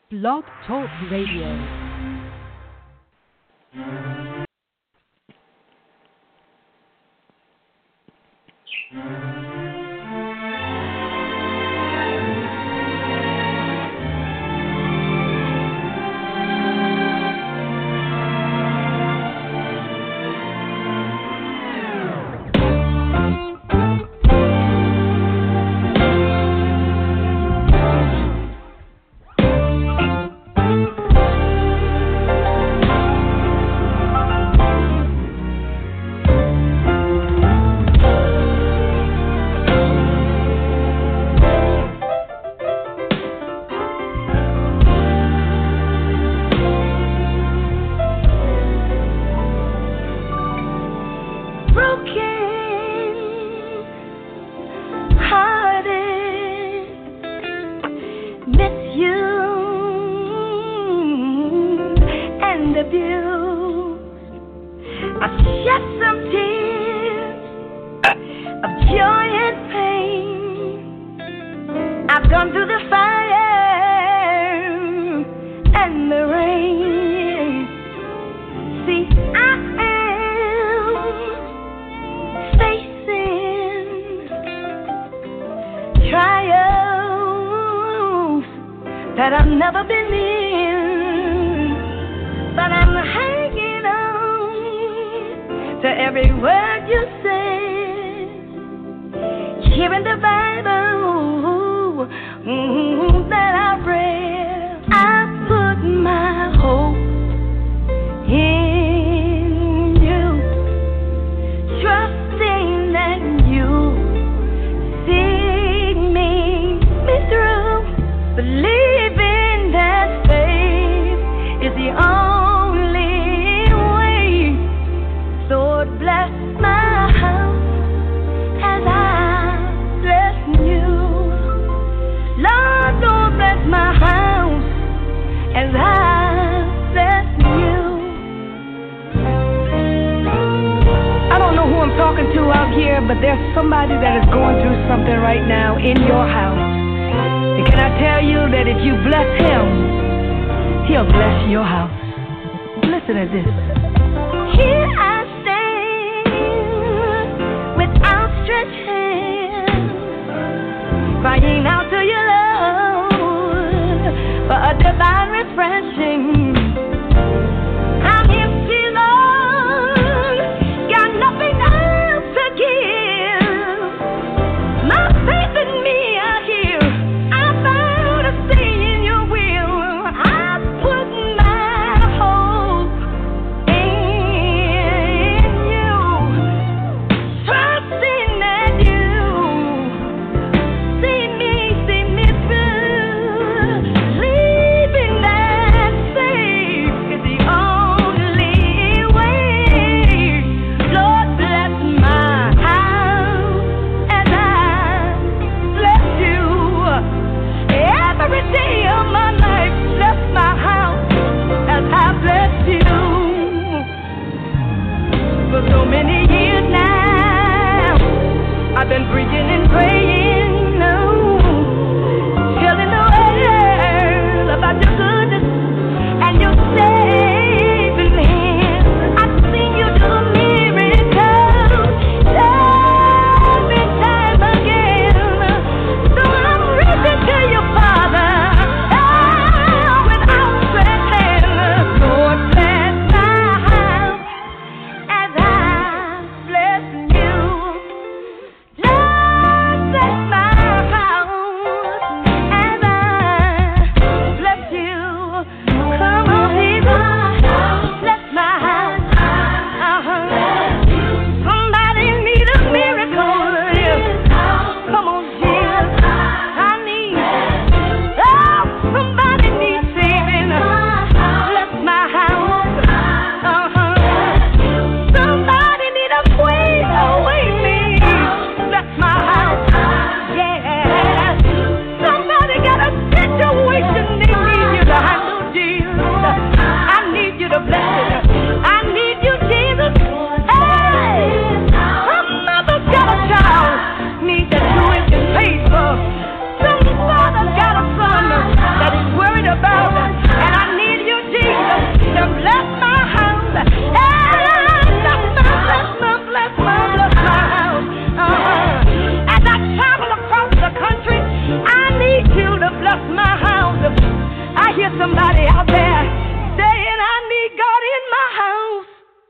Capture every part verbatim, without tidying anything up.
Blog Talk Radio. Lord, somebody out there saying, I need God in my house.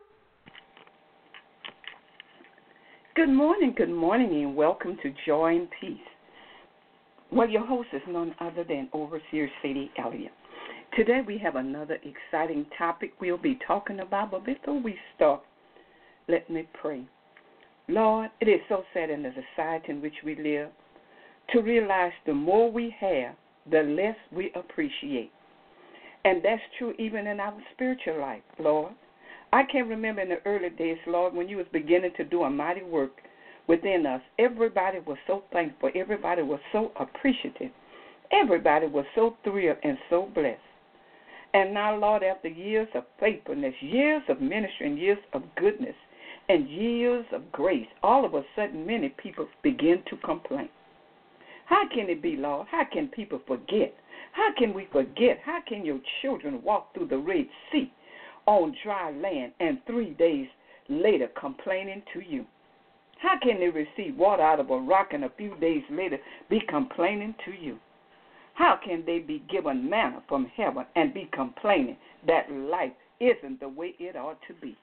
Good morning, good morning, and welcome to Joy and Peace. Well, your host is none other than Overseer Sadie Elliott. Today we have another exciting topic we'll be talking about, but before we start, let me pray. Lord, it is so sad in the society in which we live to realize the more we have, the less we appreciate. And that's true even in our spiritual life, Lord. I can remember in the early days, Lord, when you was beginning to do a mighty work within us. Everybody was so thankful. Everybody was so appreciative. Everybody was so thrilled and so blessed. And now, Lord, after years of faithfulness, years of ministry, and years of goodness, and years of grace, all of a sudden many people begin to complain. How can it be, Lord? How can people forget? How can we forget? How can your children walk through the Red Sea on dry land and three days later complaining to you? How can they receive water out of a rock and a few days later be complaining to you? How can they be given manna from heaven and be complaining that life isn't the way it ought to be?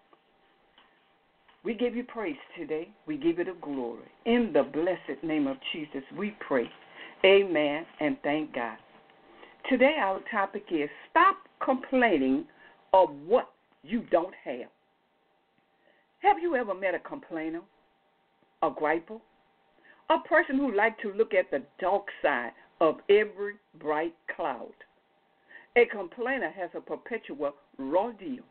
We give you praise today. We give you the glory. In the blessed name of Jesus, we pray. Amen and thank God. Today our topic is stop complaining of what you don't have. Have you ever met a complainer, a griper, a person who likes to look at the dark side of every bright cloud? A complainer has a perpetual raw deal.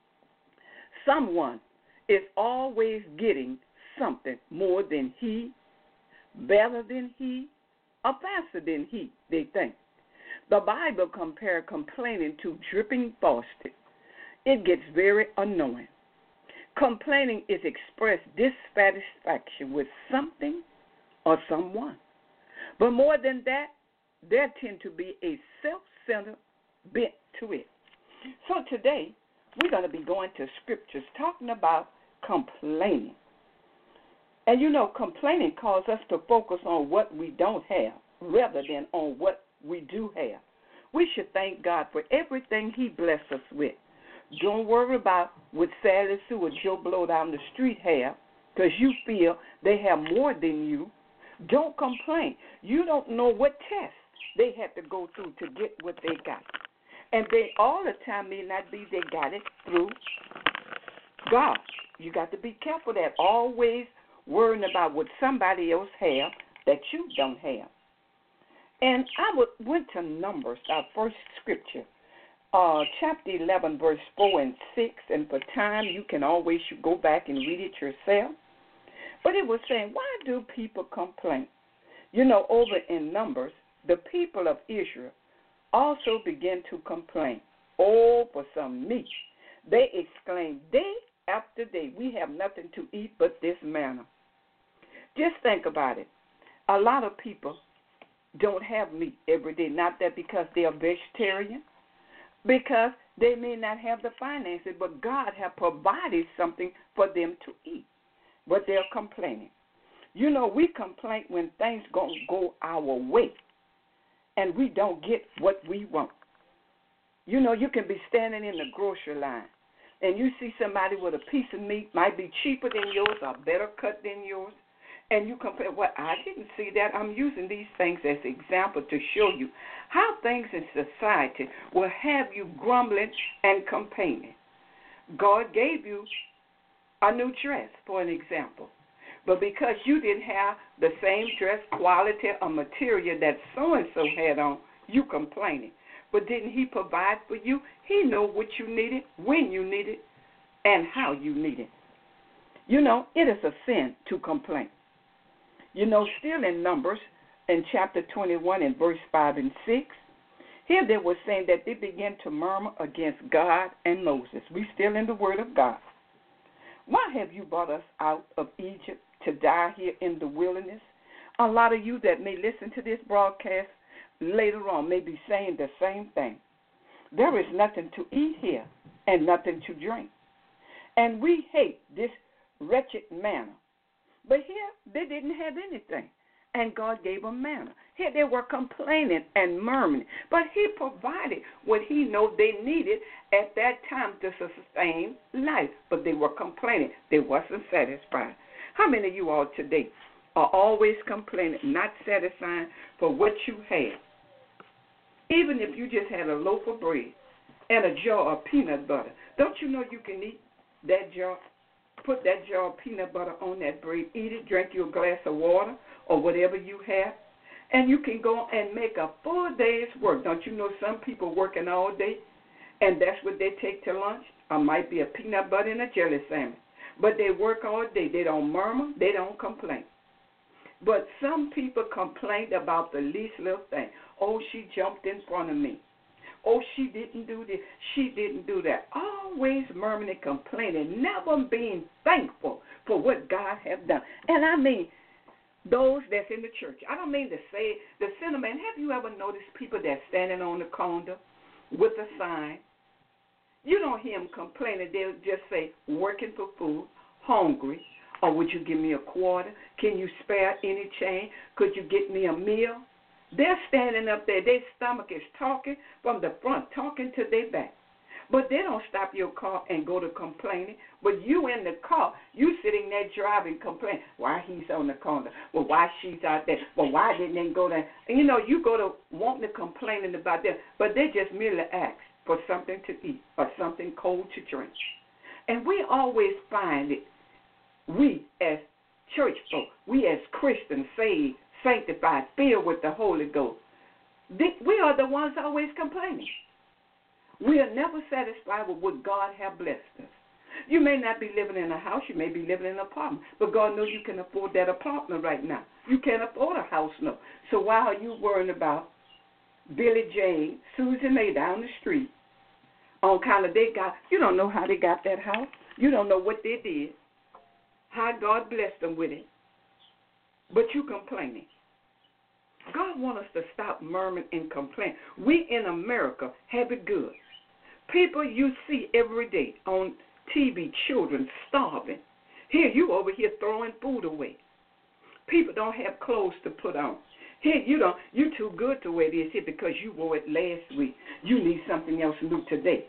Someone is always getting something more than he, better than he, or faster than he, they think. The Bible compares complaining to dripping faucet. It gets very annoying. Complaining is expressed dissatisfaction with something or someone. But more than that, there tend to be a self-centered bent to it. So today, we're going to be going to scriptures talking about complaining. And you know, complaining causes us to focus on what we don't have rather than on what we do have. We should thank God for everything he blessed us with. Don't worry about what Sally Sue or Joe Blow down the street have, because you feel they have more than you. Don't complain. You don't know what tests they had to go through to get what they got. And they all the time may not be they got it through God. You got to be careful that always worrying about what somebody else have that you don't have. And I would, went to Numbers, our first scripture, uh, chapter eleven, verse four and six. And for time, you can always go back and read it yourself. But it was saying, why do people complain? You know, over in Numbers, the people of Israel also began to complain. Oh, for some meat. They exclaimed, day after day, we have nothing to eat but this manna. Just think about it. A lot of people don't have meat every day. Not that because they are vegetarian, because they may not have the finances, but God has provided something for them to eat. But they're complaining. You know, we complain when things don't go our way and we don't get what we want. You know, you can be standing in the grocery line and you see somebody with a piece of meat, might be cheaper than yours or better cut than yours, and you compare, well, I didn't see that. I'm using these things as an example to show you how things in society will have you grumbling and complaining. God gave you a new dress, for an example, but because you didn't have the same dress quality or material that so-and-so had on, you complaining. But didn't he provide for you? He knew what you needed, when you needed, and how you needed. You know, it is a sin to complain. You know, still in Numbers, in chapter twenty-one, in verse five and six, here they were saying that they began to murmur against God and Moses. We still in the Word of God. Why have you brought us out of Egypt to die here in the wilderness? A lot of you that may listen to this broadcast later on may be saying the same thing. There is nothing to eat here and nothing to drink. And we hate this wretched manna. But here, they didn't have anything. And God gave them manna. He Here they were complaining and murmuring. But he provided what he knew they needed at that time to sustain life. But they were complaining. They wasn't satisfied. How many of you all today are always complaining, not satisfying for what you had? Even if you just had a loaf of bread and a jar of peanut butter, don't you know you can eat that jar, put that jar of peanut butter on that bread, eat it, drink you a glass of water or whatever you have, and you can go and make a full day's work. Don't you know some people working all day, and that's what they take to lunch? Or might be a peanut butter and a jelly sandwich. But they work all day. They don't murmur. They don't complain. But some people complain about the least little thing. Oh, she jumped in front of me. Oh, she didn't do this. She didn't do that. Always murmuring and complaining, never being thankful for what God has done. And I mean, those that's in the church. I don't mean to say the cinnamon. Have you ever noticed people that's standing on the corner with a sign? You don't hear them complaining. They'll just say, working for food, hungry, or would you give me a quarter? Can you spare any change? Could you get me a meal? They're standing up there. Their stomach is talking from the front, talking to their back. But they don't stop your car and go to complaining. But you in the car, you sitting there driving, complaining. Why he's on the corner? Well, why she's out there? Well, why didn't they go there? And, you know, you go to wanting to complaining about them, but they just merely ask for something to eat or something cold to drink. And we always find it, we as church folk, we as Christians, saved, sanctified, filled with the Holy Ghost, we are the ones always complaining. We are never satisfied with what God has blessed us. You may not be living in a house, you may be living in an apartment, but God knows you can afford that apartment right now. You can't afford a house, no. So why are you worrying about Billy Jane, Susie Mae down the street on kind of they got, you don't know how they got that house. You don't know what they did, how God blessed them with it, but you complaining. God wants us to stop murmuring and complaining. We in America have it good. People you see every day on T V, children starving. Here, you over here throwing food away. People don't have clothes to put on. Here, you don't, you're too good to wear this here because you wore it last week. You need something else new today.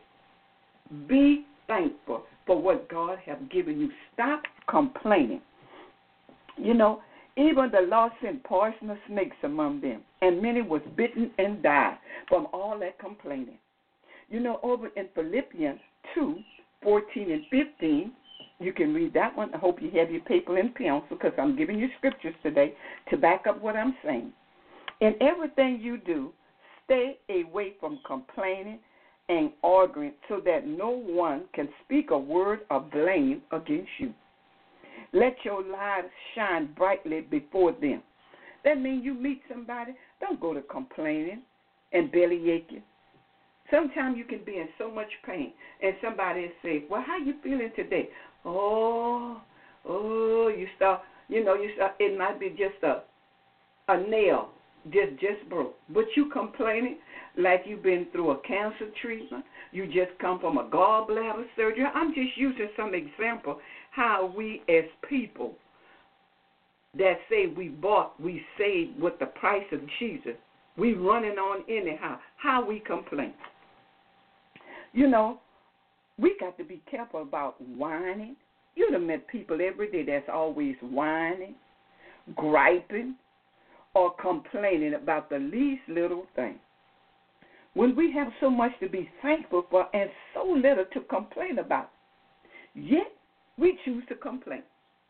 Be thankful for what God has given you. Stop complaining. You know, even the Lord sent poisonous snakes among them, and many was bitten and died from all that complaining. You know, over in Philippians two, fourteen and fifteen, you can read that one. I hope you have your paper and pencil because I'm giving you scriptures today to back up what I'm saying. In everything you do, stay away from complaining and arguing so that no one can speak a word of blame against you. Let your light shine brightly before them. That means you meet somebody, don't go to complaining and bellyaching. Sometimes you can be in so much pain, and somebody say, well, how you feeling today? Oh, oh, you start, you know, you start, it might be just a a nail, just, just broke. But you complaining like you've been through a cancer treatment. You just come from a gallbladder surgery. I'm just using some example how we as people that say we bought, we saved with the price of Jesus, we running on anyhow, how we complain. You know, we got to be careful about whining. You'd have met people every day that's always whining, griping, or complaining about the least little thing. When we have so much to be thankful for and so little to complain about, yet we choose to complain.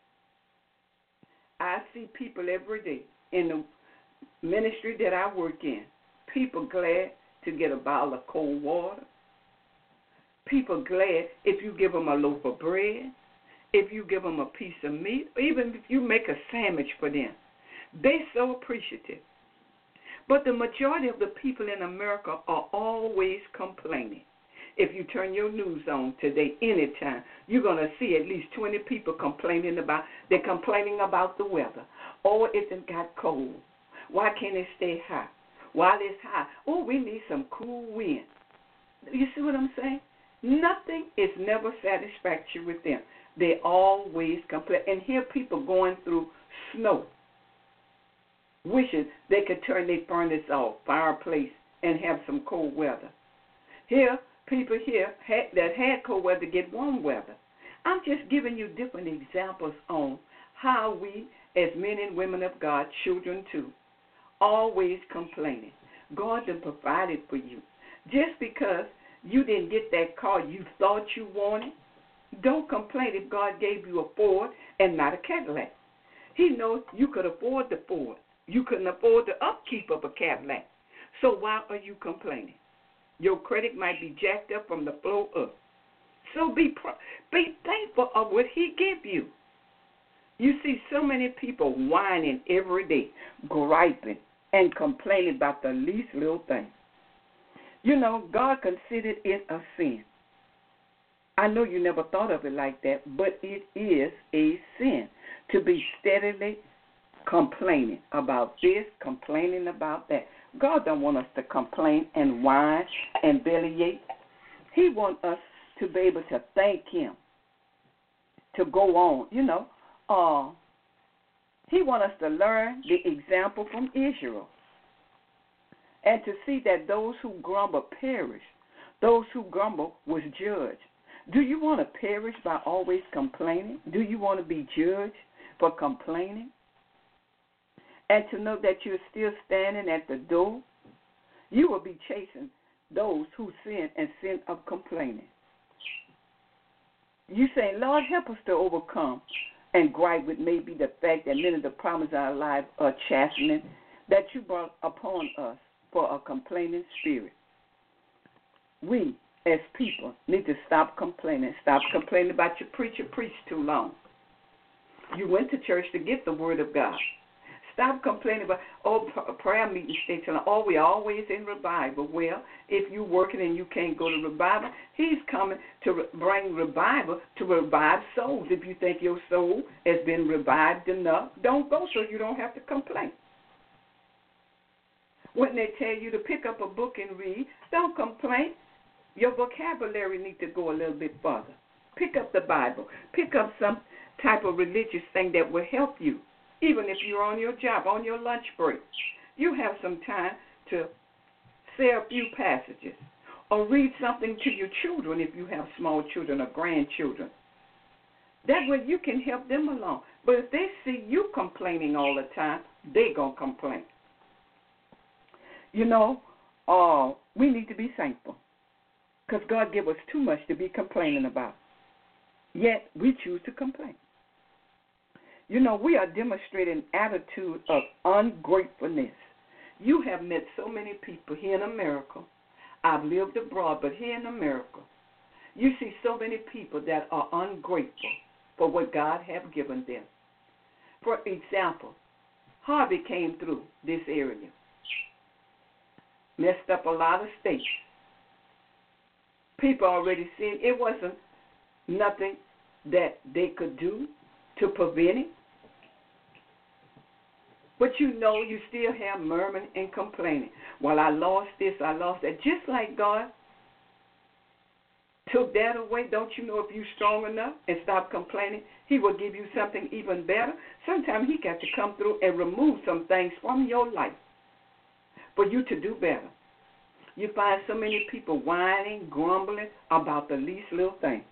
I see people every day in the ministry that I work in, people glad to get a bottle of cold water. People glad if you give them a loaf of bread, if you give them a piece of meat, or even if you make a sandwich for them. They're so appreciative. But the majority of the people in America are always complaining. If you turn your news on today, anytime, you're going to see at least twenty people complaining about, they're complaining about the weather. Oh, it done got cold. Why can't it stay hot? While it's hot, oh, we need some cool wind. You see what I'm saying? Nothing is never satisfactory with them. They always complain. And here people going through snow. wishing they could turn their furnace off, fireplace, and have some cold weather. Here, people here had, that had cold weather get warm weather. I'm just giving you different examples on how we, as men and women of God, children too, always complaining. God done provided for you. Just because you didn't get that car you thought you wanted, don't complain if God gave you a Ford and not a Cadillac. He knows you could afford the Ford. You couldn't afford the upkeep of a Cadillac. So why are you complaining? Your credit might be jacked up from the flow up. So be be thankful of what he gave you. You see so many people whining every day, griping, and complaining about the least little thing. You know, God considered it a sin. I know you never thought of it like that, but it is a sin to be steadily complaining about this, complaining about that. God don't want us to complain and whine and bellyache. He wants us to be able to thank him, to go on. You know, uh, he wants us to learn the example from Israel and to see that those who grumble perish. Those who grumble was judged. Do you want to perish by always complaining? Do you want to be judged for complaining? And to know that you're still standing at the door, you will be chasing those who sin and sin of complaining. You say, Lord, help us to overcome and gripe with maybe the fact that many of the problems in our life are chastening that you brought upon us for a complaining spirit. We, as people, need to stop complaining. Stop complaining about your preacher preached too long. You went to church to get the word of God. Stop complaining about, oh, prayer meetings stay too long. Oh, we're always in revival. Well, if you're working and you can't go to revival, he's coming to re- bring revival to revive souls. If you think your soul has been revived enough, don't go so you don't have to complain. When they tell you to pick up a book and read, don't complain. Your vocabulary needs to go a little bit further. Pick up the Bible. Pick up some type of religious thing that will help you. Even if you're on your job, on your lunch break, you have some time to say a few passages or read something to your children if you have small children or grandchildren. That way you can help them along. But if they see you complaining all the time, they're going to complain. You know, uh, we need to be thankful because God gave us too much to be complaining about. Yet we choose to complain. You know, we are demonstrating an attitude of ungratefulness. You have met so many people here in America. I've lived abroad, but here in America, you see so many people that are ungrateful for what God has given them. For example, Harvey came through this area, messed up a lot of states. People already seen it wasn't nothing that they could do to prevent it. But you know you still have murmuring and complaining. Well, I lost this, I lost that. Just like God took that away, don't you know if you're strong enough and stop complaining, he will give you something even better? Sometimes he got to come through and remove some things from your life for you to do better. You find so many people whining, grumbling about the least little thing.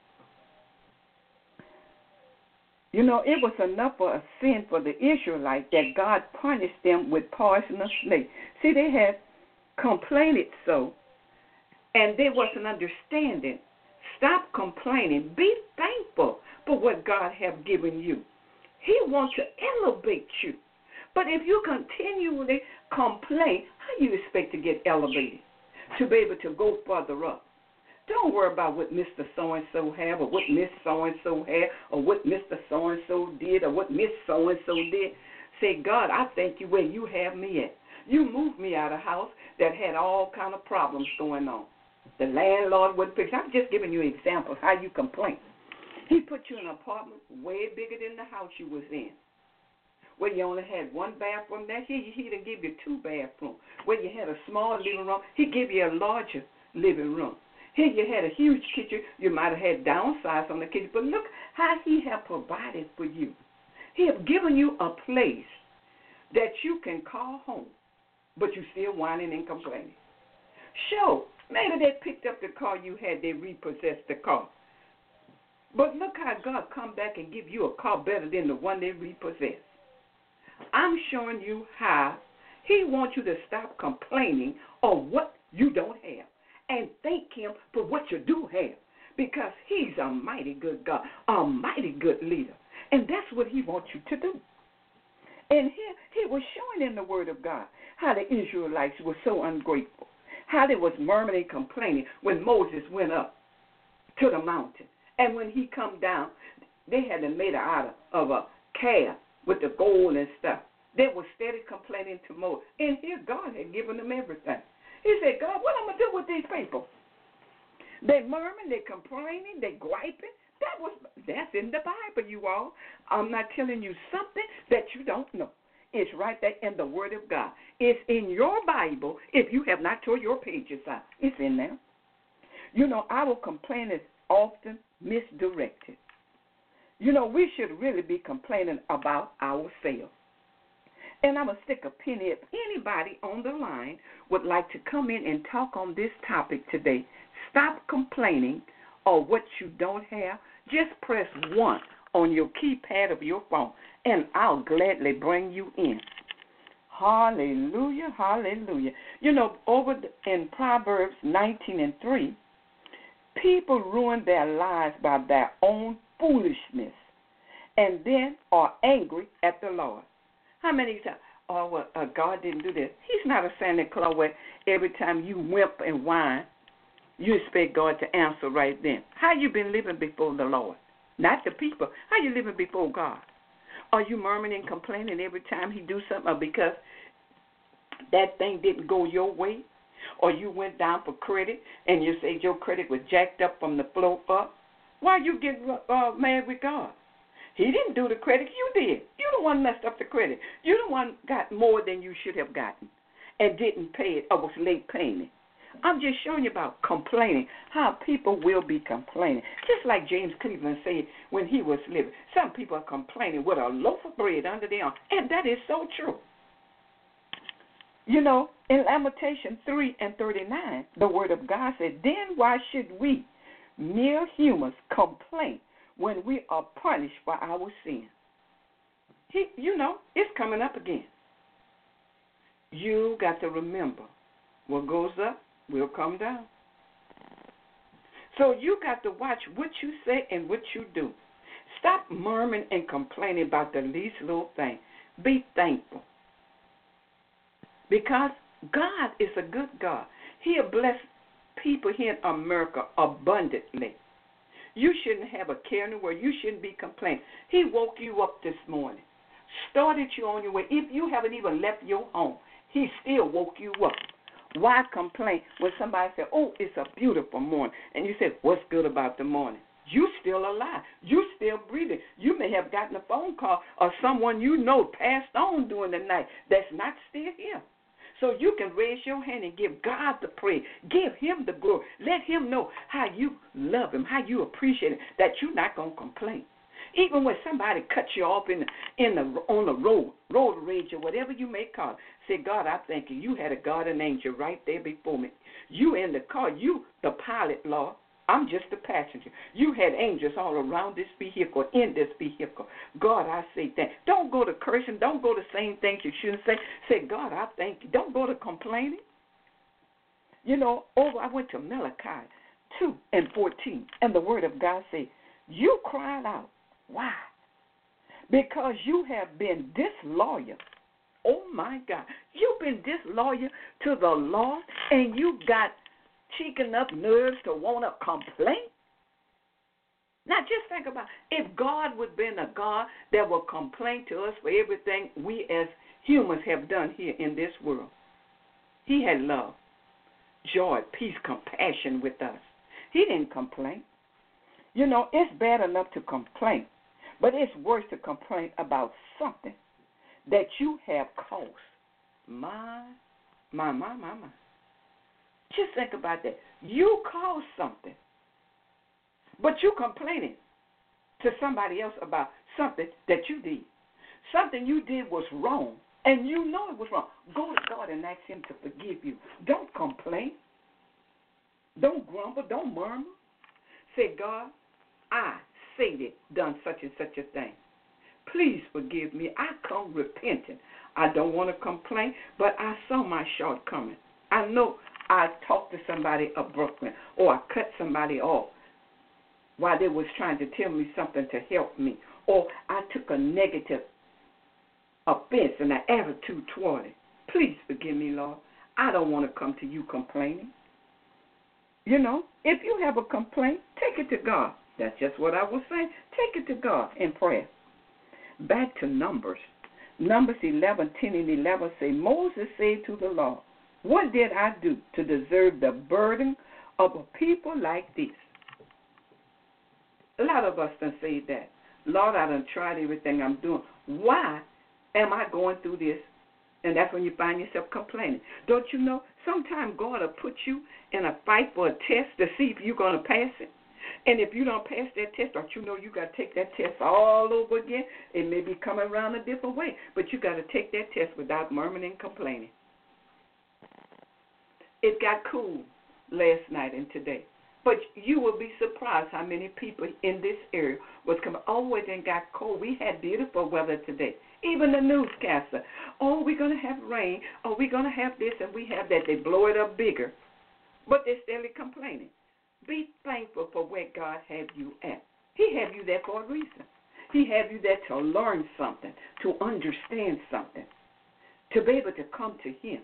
You know, it was enough for a sin for the Israelites that God punished them with poisonous snake. See, they had complained so, and they wasn't understanding. Stop complaining. Be thankful for what God has given you. He wants to elevate you. But if you continually complain, how do you expect to get elevated, to be able to go further up? Don't worry about what Mister So-and-so have or what Miss So-and-so had or what Mister So-and-so did or what Miss So-and-so did. Say, God, I thank you where you have me at. You moved me out of a house that had all kind of problems going on. The landlord wouldn't fix it. I'm just giving you examples how you complain. He put you in an apartment way bigger than the house you was in, where you only had one bathroom. There, he, he didn't give you two bathrooms. Where you had a small living room, he gave you a larger living room. Here you had a huge kitchen. You might have had downsides on the kitchen, but look how he has provided for you. He has given you a place that you can call home, but you still whining and complaining. Sure, maybe they picked up the car you had, they repossessed the car. But look how God come back and give you a car better than the one they repossessed. I'm showing you how he wants you to stop complaining on what you don't have and thank him for what you do have, because he's a mighty good God, a mighty good leader. And that's what he wants you to do. And here he was showing in the Word of God how the Israelites were so ungrateful, how they was murmuring and complaining when Moses went up to the mountain. And when he come down, they had made it out of a calf with the gold and stuff. They were steady complaining to Moses. And here God had given them everything. He said, God, what am I going to do with these people? They murmuring, they complaining, they griping. That was that's in the Bible, you all. I'm not telling you something that you don't know. It's right there in the Word of God. It's in your Bible if you have not tore your pages out. It's in there. You know, our complaint is often misdirected. You know, we should really be complaining about ourselves. And I'm going to stick a pin in. If anybody on the line would like to come in and talk on this topic today, stop complaining or what you don't have, just press one on your keypad of your phone, and I'll gladly bring you in. Hallelujah, hallelujah. You know, over in Proverbs nineteen and three, people ruin their lives by their own foolishness and then are angry at the Lord. How many times? Oh, well, uh, God didn't do this. He's not a Santa Claus where every time you whimp and whine, you expect God to answer right then. How you been living before the Lord? Not the people. How you living before God? Are you murmuring and complaining every time he do something because that thing didn't go your way? Or you went down for credit and you said your credit was jacked up from the floor up? Why you get uh, mad with God? He didn't do the credit. You did. You the one messed up the credit. You the one got more than you should have gotten and didn't pay it or was late paying it. I'm just showing you about complaining, how people will be complaining. Just like James Cleveland said when he was living. Some people are complaining with a loaf of bread under their arm, and that is so true. You know, in Lamentations three and thirty-nine, the Word of God said, then why should we, mere humans, complain when we are punished for our sin? He, you know, it's coming up again. You got to remember, what goes up will come down. So you got to watch what you say and what you do. Stop murmuring and complaining about the least little thing. Be thankful. Because God is a good God. He'll bless people here in America abundantly. You shouldn't have a care in the world. You shouldn't be complaining. He woke you up this morning, started you on your way. If you haven't even left your home, he still woke you up. Why complain when somebody said, oh, it's a beautiful morning, and you said, what's good about the morning? You still alive. You still breathing. You may have gotten a phone call or someone you know passed on during the night that's not still here. So you can raise your hand and give God the praise. Give him the glory. Let him know how you love him, how you appreciate it, that you're not going to complain. Even when somebody cuts you off in the, in the, on the road, road rage or whatever you may call it, say, God, I thank you. You had a guardian angel right there before me. You in the car. You the pilot, Lord. I'm just the passenger. You had angels all around this vehicle, in this vehicle. God, I say thank you. Don't go to cursing. Don't go to saying things you shouldn't say. Say, God, I thank you. Don't go to complaining. You know, over I went to Malachi two and fourteen, and the word of God said, you cried out. Why? Because you have been disloyal. Oh, my God. You've been disloyal to the Lord, and you got cheek enough nerves to want to complain? Now, just think about it. If God would have been a God that will complain to us for everything we as humans have done here in this world. He had love, joy, peace, compassion with us. He didn't complain. You know, it's bad enough to complain, but it's worse to complain about something that you have caused. My, my, my, my, my. Just think about that. You caused something, but you complaining to somebody else about something that you did. Something you did was wrong, and you know it was wrong, go to God and ask him to forgive you. Don't complain. Don't grumble. Don't murmur. Say, God, I say that, done such and such a thing. Please forgive me. I come repenting. I don't want to complain, but I saw my shortcoming. I know I talked to somebody abruptly, or I cut somebody off while they was trying to tell me something to help me, or I took a negative offense and an attitude toward it. Please forgive me, Lord. I don't want to come to you complaining. You know, if you have a complaint, take it to God. That's just what I was saying. Take it to God in prayer. Back to Numbers. Numbers eleven, ten and eleven say, Moses said to the Lord, what did I do to deserve the burden of a people like this? A lot of us done say that. Lord, I done tried everything I'm doing. Why am I going through this? And that's when you find yourself complaining. Don't you know, sometimes God will put you in a fight for a test to see if you're going to pass it. And if you don't pass that test, don't you know you got to take that test all over again? It may be coming around a different way, but you got to take that test without murmuring and complaining. It got cool last night and today. But you will be surprised how many people in this area was coming. Oh, it then got cold. We had beautiful weather today. Even the newscaster. Oh, we're going to have rain. Oh, we're going to have this and we have that. They blow it up bigger. But they're still complaining. Be thankful for where God had you at. He had you there for a reason. He had you there to learn something, to understand something, to be able to come to him.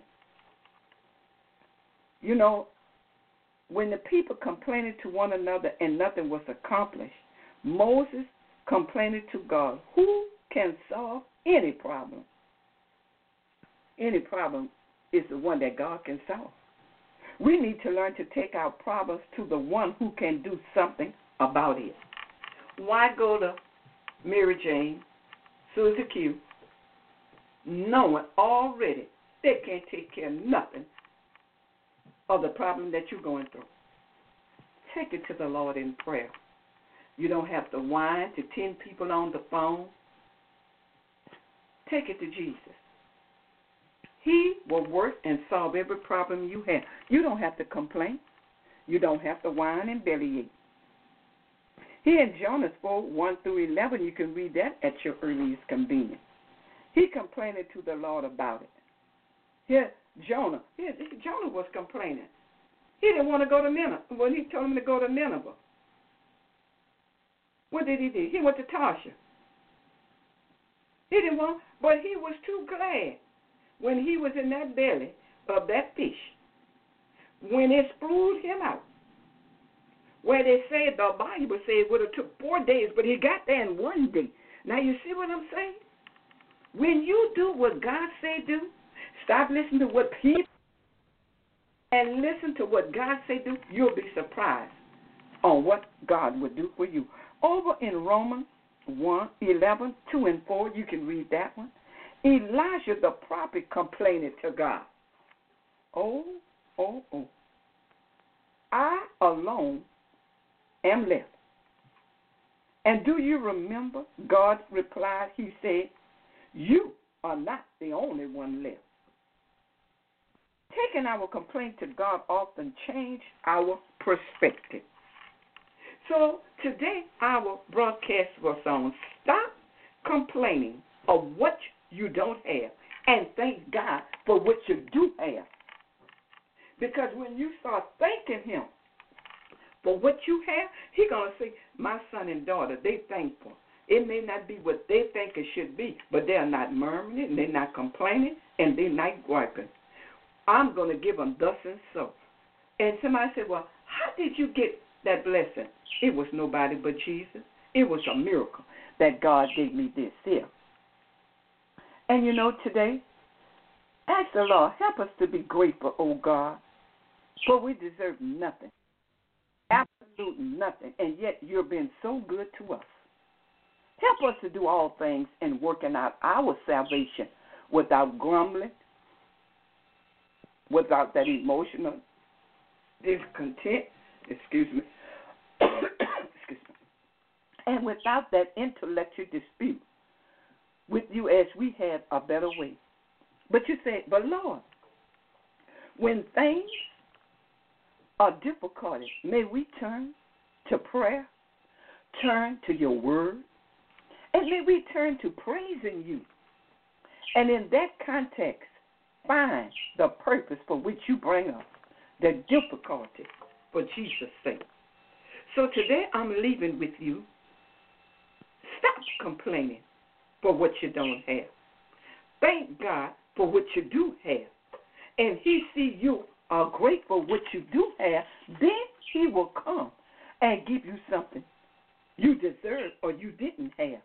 You know, when the people complained to one another and nothing was accomplished, Moses complained to God, who can solve any problem? Any problem is the one that God can solve. We need to learn to take our problems to the one who can do something about it. Why go to Mary Jane, Susie Q, knowing already they can't take care of nothing of the problem that you're going through? Take it to the Lord in prayer. You don't have to whine to ten people on the phone. Take it to Jesus. He will work and solve every problem you have. You don't have to complain. You don't have to whine and bellyache. Here in Jonah four, one through eleven, you can read that at your earliest convenience. He complained to the Lord about it. Here, Jonah, here, Jonah was complaining. He didn't want to go to Nineveh when he told him to go to Nineveh. What did he do? He went to Tarshish. He didn't want, but he was too glad when he was in that belly of that fish, when it spewed him out, where they said, the Bible said it would have took four days, but he got there in one day. Now you see what I'm saying? When you do what God said do, stop listening to what people and listen to what God said do, you'll be surprised on what God would do for you. Over in Romans one, eleven, two and four, you can read that one. Elijah the prophet complained to God. Oh, oh, oh. I alone am left. And do you remember God replied? He said, you are not the only one left. Taking our complaint to God often changes our perspective. So today our broadcast was on stop complaining of what you don't have and thank God for what you do have. Because when you start thanking him for what you have, he's going to say, my son and daughter, they thankful. It may not be what they think it should be, but they're not murmuring, and they're not complaining, and they're not griping. I'm going to give them thus and so. And somebody said, well, how did you get that blessing? It was nobody but Jesus. It was a miracle that God gave me this here. And you know, today, ask the Lord, help us to be grateful, oh God, for we deserve nothing, absolutely nothing, and yet you've been so good to us. Help us to do all things in working out our salvation without grumbling, without that emotional discontent, excuse me, excuse me, and without that intellectual dispute with you as we have a better way. But you say, but Lord, when things are difficult, may we turn to prayer, turn to your word, and may we turn to praising you. And in that context, find the purpose for which you bring us, the difficulty for Jesus' sake. So today I'm leaving with you. Stop complaining for what you don't have. Thank God for what you do have. And he see you are grateful what you do have, then he will come and give you something you deserve or you didn't have.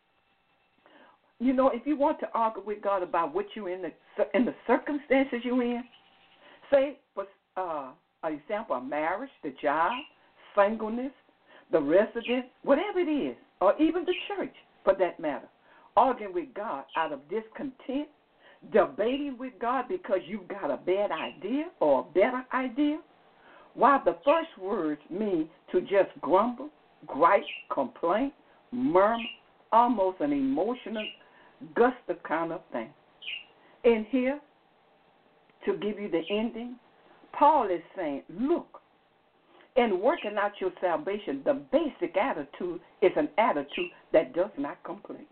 You know, if you want to argue with God about what you're in the in the circumstances you're in, say for uh, an example, a marriage, the job, singleness, the residence, whatever it is, or even the church for that matter, arguing with God out of discontent, debating with God because you've got a bad idea or a better idea, while the first words mean to just grumble, gripe, complain, murmur, almost an emotional, gusto kind of thing. And here, to give you the ending, Paul is saying, look, in working out your salvation, the basic attitude is an attitude that does not complain.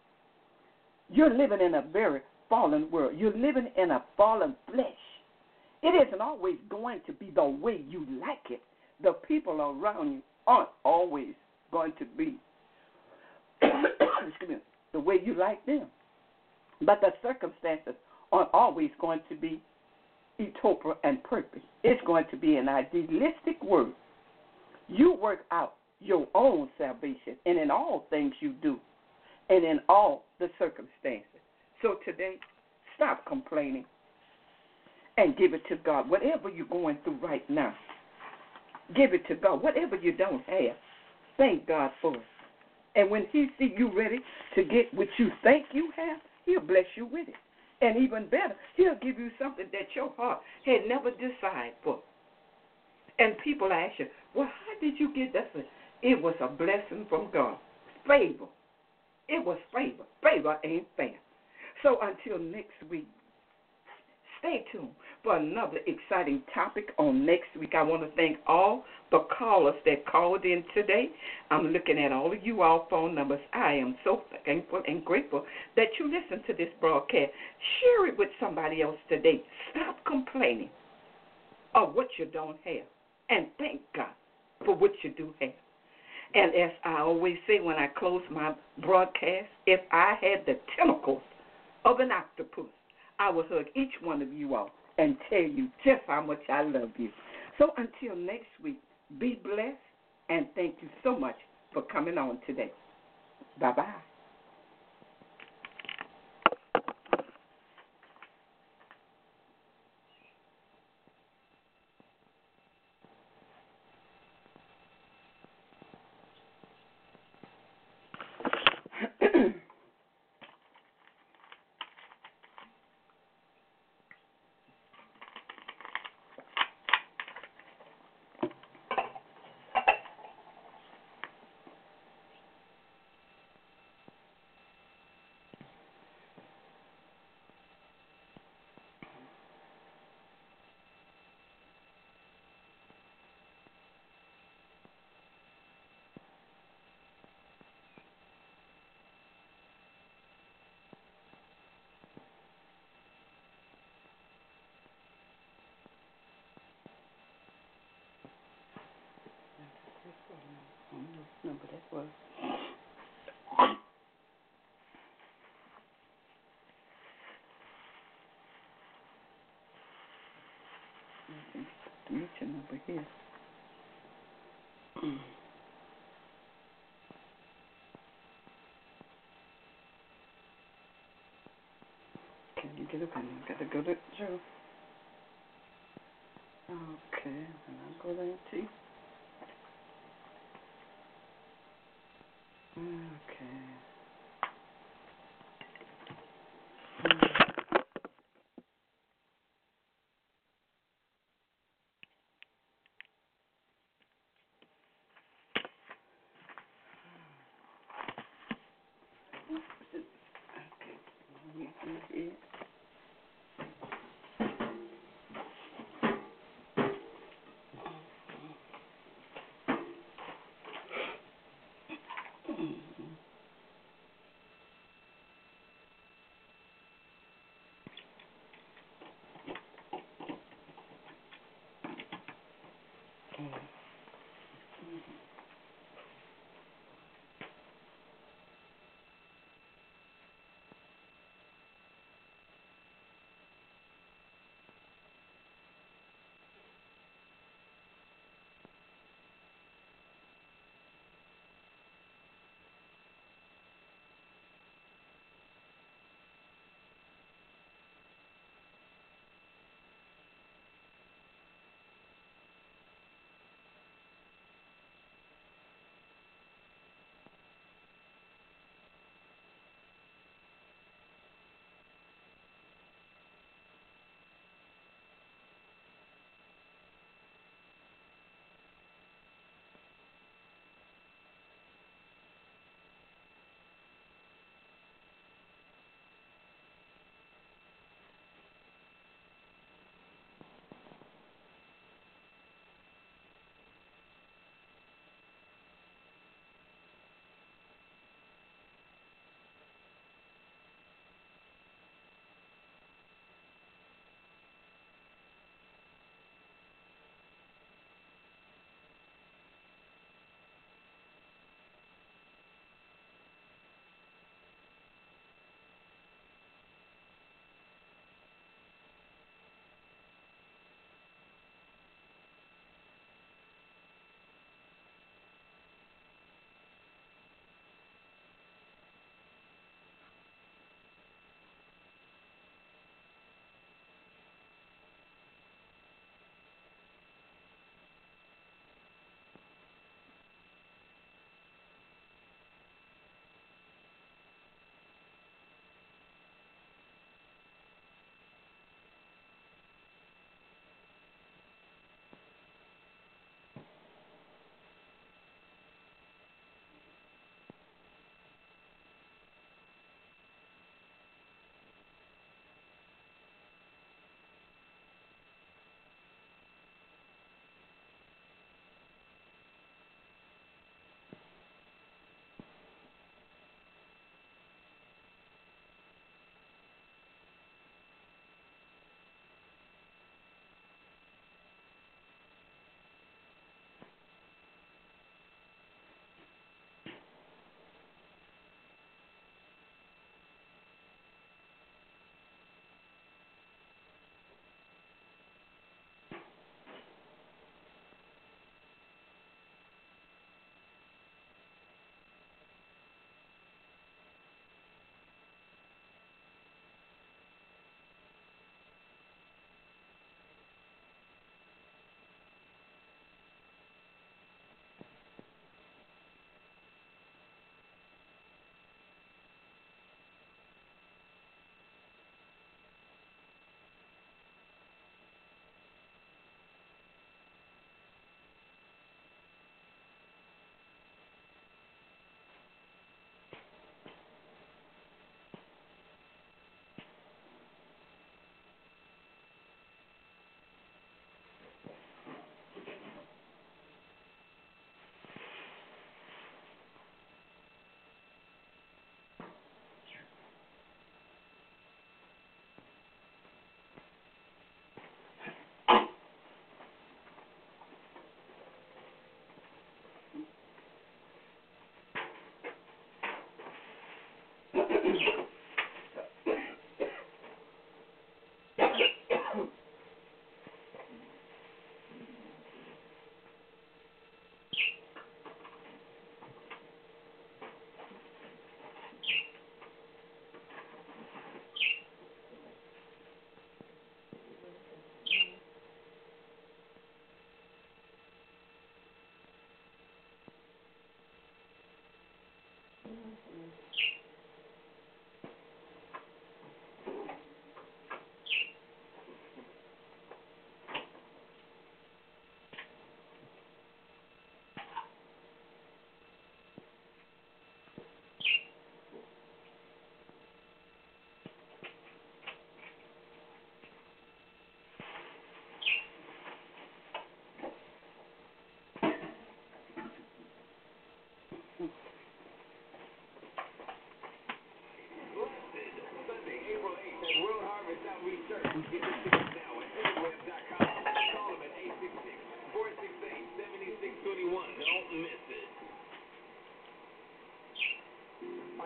You're living in a very fallen world. You're living in a fallen flesh. It isn't always going to be the way you like it. The people around you aren't always going to be excuse me, the way you like them. But the circumstances aren't always going to be utopia and purpose. It's going to be an idealistic word. You work out your own salvation, and in all things you do, and in all the circumstances. So today, stop complaining and give it to God. Whatever you're going through right now, give it to God. Whatever you don't have, thank God for it. And when he see you ready to get what you think you have, he'll bless you with it. And even better, he'll give you something that your heart had never decided for. And people ask you, well, how did you get that? It was a blessing from God. Favor. It was favor. Favor ain't fair. So until next week, stay tuned for another exciting topic on next week. I want to thank all the callers that called in today. I'm looking at all of you all phone numbers. I am so thankful and grateful that you listen to this broadcast. Share it with somebody else today. Stop complaining of what you don't have, and thank God for what you do have. And as I always say when I close my broadcast, if I had the tentacles of an octopus, I will hug each one of you all and tell you just how much I love you. So until next week, be blessed, and thank you so much for coming on today. Bye-bye. Number that was. To meet your number here. Can you get up and I gotta go to Joe? Okay, and I'll go there too. Okay. Okay.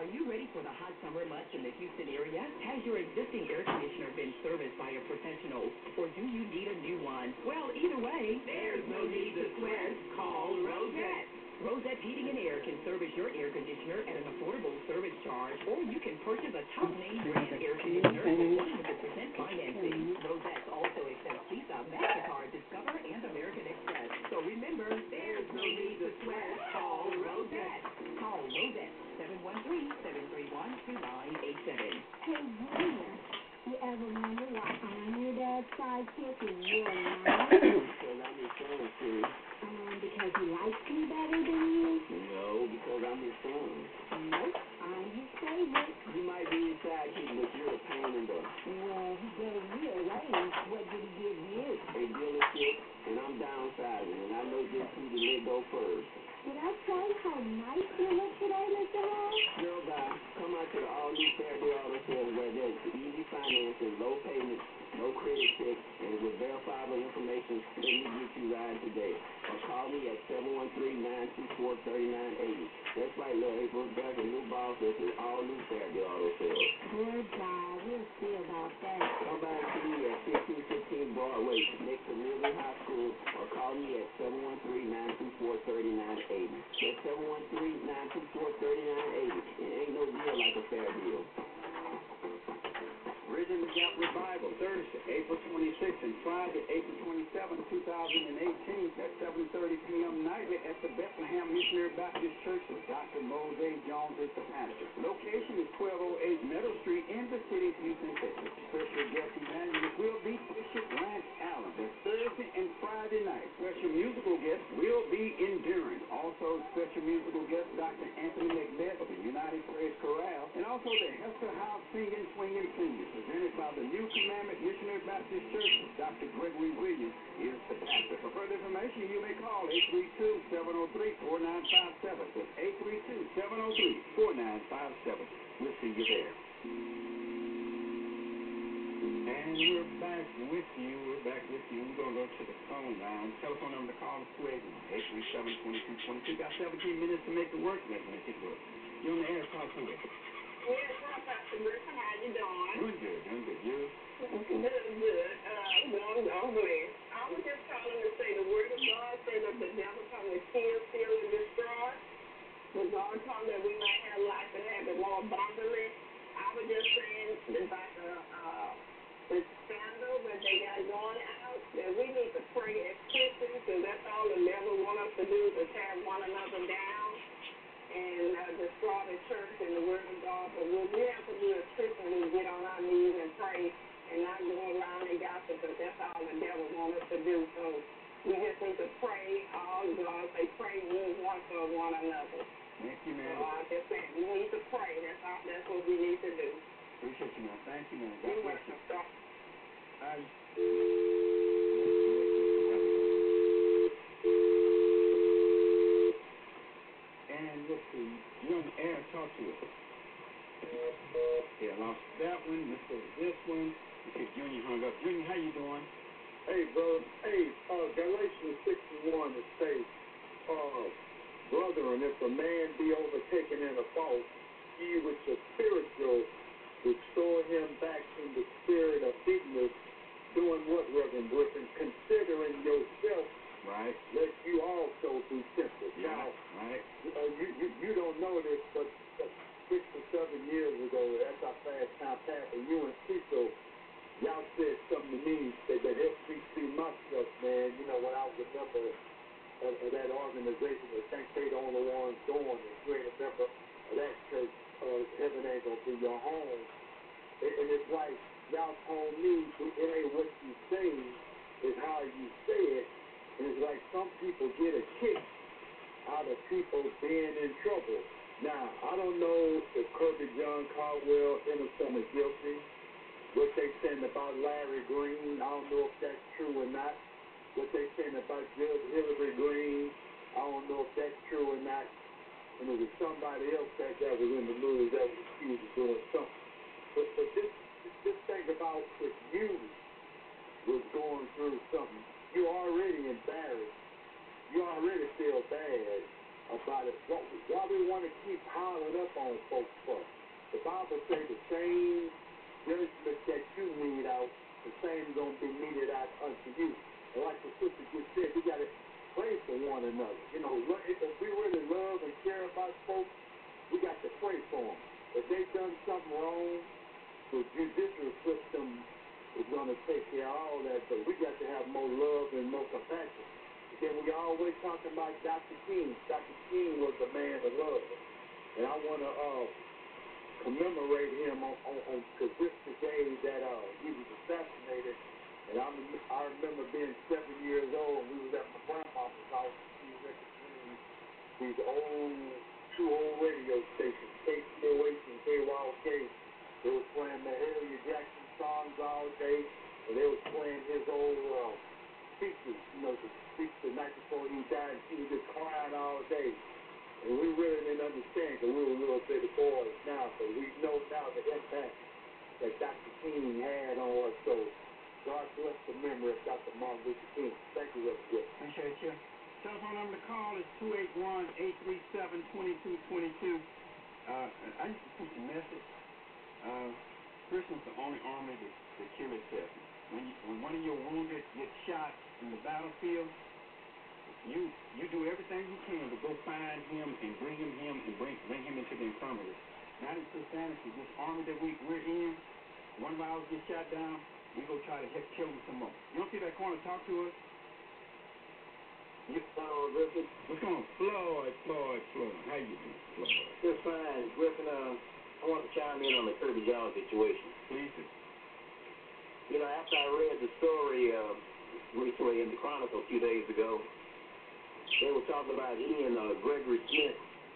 you ready for the hot summer months in the Houston area? Has your existing air conditioner been serviced by a professional, or do you need a new one? Well, either way, there's no need to sweat. Call Rosette. Rosette Heating and Air can service your air conditioner at an affordable service charge, or you can purchase a top-name brand air conditioner with one hundred percent financing. Rosette also accepts Visa, MasterCard, Discover, and American Express. So remember, there's no need to sweat. Call Rosette. Call Rosette, seven one three, seven three one, two nine eight seven. Hey, Julia, you ever wonder why I'm your dad's sidekick and you're not? Because I'm his son, too. Um, because he likes me better than you? No, because I'm his son. Nope, I'm his favorite. You might be his sidekick, but you're a pain in the... Well, he gave me a raise. What did he give you? A dealership, and I'm downsizing, and I know just who to let go first. Did I tell you how nice you look today, Mister Hall? Girl, bye. Come out to the all-new Fairview Auto Sales where there's easy financing, low payments, no credit check, and with verifiable information, let me get you riding today. Or call me at seven one three, nine two four, three nine eight zero. That's right, little April. There's a new boss at the all-new Fairview Auto Sales. Goodbye. We'll see about that. Come by and see me at fifteen fifteen Broadway, next to Milton High School, or call me at seven one three, nine two four, three nine eight zero. That's seven one three, nine two four, three nine eight zero. It ain't no deal like a fair deal. Bridging the Gap Revival, Thursday, April twenty-sixth, and Friday, April twenty-seventh, two thousand eighteen, at seven thirty p.m. nightly at the Bethlehem Missionary Baptist Church with Doctor Mose Jones as the pastor. Location is twelve oh eight Meadow Street in the city of Houston, Texas. Special guest evangelist will be Bishop Grant Allen. That's Thursday and Friday night. Special musical guest will be Enduring. Also, special musical guest Doctor Anthony McBeth of the United Praise Chorale, and also the Hester House Singing, Swinging Singers, presented by the New Commandment Missionary Baptist Church. Doctor Gregory Williams is the pastor. For further information, you may call eight three two, seven oh three, four nine five seven. That's eight three two, seven oh three, four nine five seven. We'll see you there. And we're back with you. We're back with you. We're going to go to the phone line. Telephone number to call is two eight one, eight three seven, two two two two. Got seventeen minutes to make it work. Let's make it work. You're on the air. Talk to it. Yes, hi, Pastor Griffin. How you doing? Doing good. Doing good. You? Good, good. Uh, I'm doing, I'm blessed. I was just calling to say the word of God said that the devil come to kill, steal, and destroy. But God told that we might have life and have it more abundantly. I was just saying that like uh, uh, the scandal that they got going out, that we need to pray as Christians, because that's all the devil want us to do, is to tear one another down and uh, destroy the church and the word of God. But what we have to do as Christians is get on our knees and pray and not go around and gossip, because that's all the devil wants us to do. So we just need to pray. All God say, pray ye one for one another. Thank you, man. So I just saying, we need to pray. That's all. That's what we need to do. Appreciate you, man. Thank you, man. God You're bless you. welcome. I... And let's see, you're on the air, talk to us. Yeah, I lost that one, let's go to this one. Okay, Junior hung up. Junior, how you doing? Hey, brother. Hey, uh, Galatians six and one, it says, uh, brethren, if a man be overtaken in a fault, ye which are spiritual, restore him back in the spirit of meekness, doing what, Reverend Griffin? Considering yourself, right, lest you also be tempted. Yeah, now, right. Uh, you, you you don't know this, but uh, six or seven years ago, that's our fast time pastor, you and Cecil, y'all said something to me that, that helped me see myself, man. You know, when I was a member of, of that organization, I think they the only ones doing it. You ain't a member of that church, uh, heaven ain't gonna be your home. And, and it's like, y'all told me, it ain't what you say, it's how you say it. And it's like some people get a kick out of people being in trouble. Now, I don't know if Kirby John Caldwell innocent or guilty. What they saying about Larry Green, I don't know if that's true or not. What they saying about Judge Hillary Green, I don't know if that's true or not. And there was somebody else that, that was in the news that was accused of doing something. But, but this, just think about if you was going through something, you're already embarrassed. You already feel bad about it. What, why we want to keep piling up on folks for? The Bible says the same judgment that you need out, the same is going to be meted out unto you. And like the sister just said, we got to pray for one another. You know, if we really love and care about folks, we got to pray for them. If they've done something wrong, the judicial system is going to take care of all that, but we got to have more love and more compassion. Then we always talking about Doctor King. Doctor King was a man of love. And I want to uh, commemorate him on, on, on cause this the day that uh, he was assassinated. And I, I remember being seven years old, and we was at my grandma's house. She was at the these old, two old radio stations, K C O H and K Y L K. They was playing the Mahalia Jackson songs all day, and they was playing his old uh, speeches, you know, the speech the night before he died. She was just crying all day. And we really didn't understand because we were little bitty boys now, but we know now the impact that Doctor King had on us. So God bless the memory of Doctor Martin Luther King. Thank you, Reverend Gill. Appreciate you. Telephone number to call is two eight one, eight three seven, two two two two. Uh, I used to preach a message. Uh, Christians the only army that, that kill itself. When, you, when one of your wounded gets shot in the battlefield, you you do everything you can to go find him and bring him him and bring bring him into the infirmary. Not in Christianity, this army that we, we're in, one of ours gets shot down, we go try to help kill him some more. You don't see that corner talk to us? You follow Griffin? What's going on? Floyd, Floyd, Floyd. How you doing, Floyd? Just fine. Griffin, uh, I want to chime in on the Kirby John situation. Please do. You know, after I read the story uh, recently in the Chronicle a few days ago, they were talking about he and uh, Gregory Smith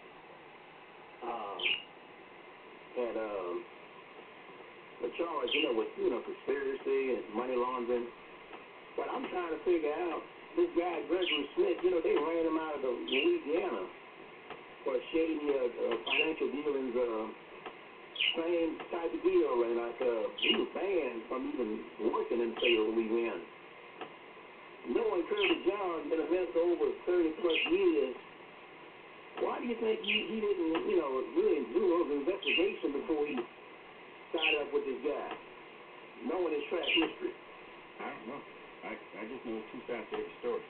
uh, had um, a charge, you know, with, you know, conspiracy and money laundering. But I'm trying to figure out, this guy, Gregory Smith, you know, they ran him out of the Louisiana for shady uh, uh, financial dealings, uh, same type of deal, and like, uh, he was banned from even working in the state of Louisiana. Knowing Kirby John been a minister over thirty plus years, why do you think he, he didn't, you know, really do those investigations before he started up with this guy, knowing his track history? I don't know. I, I just know two sides to every story.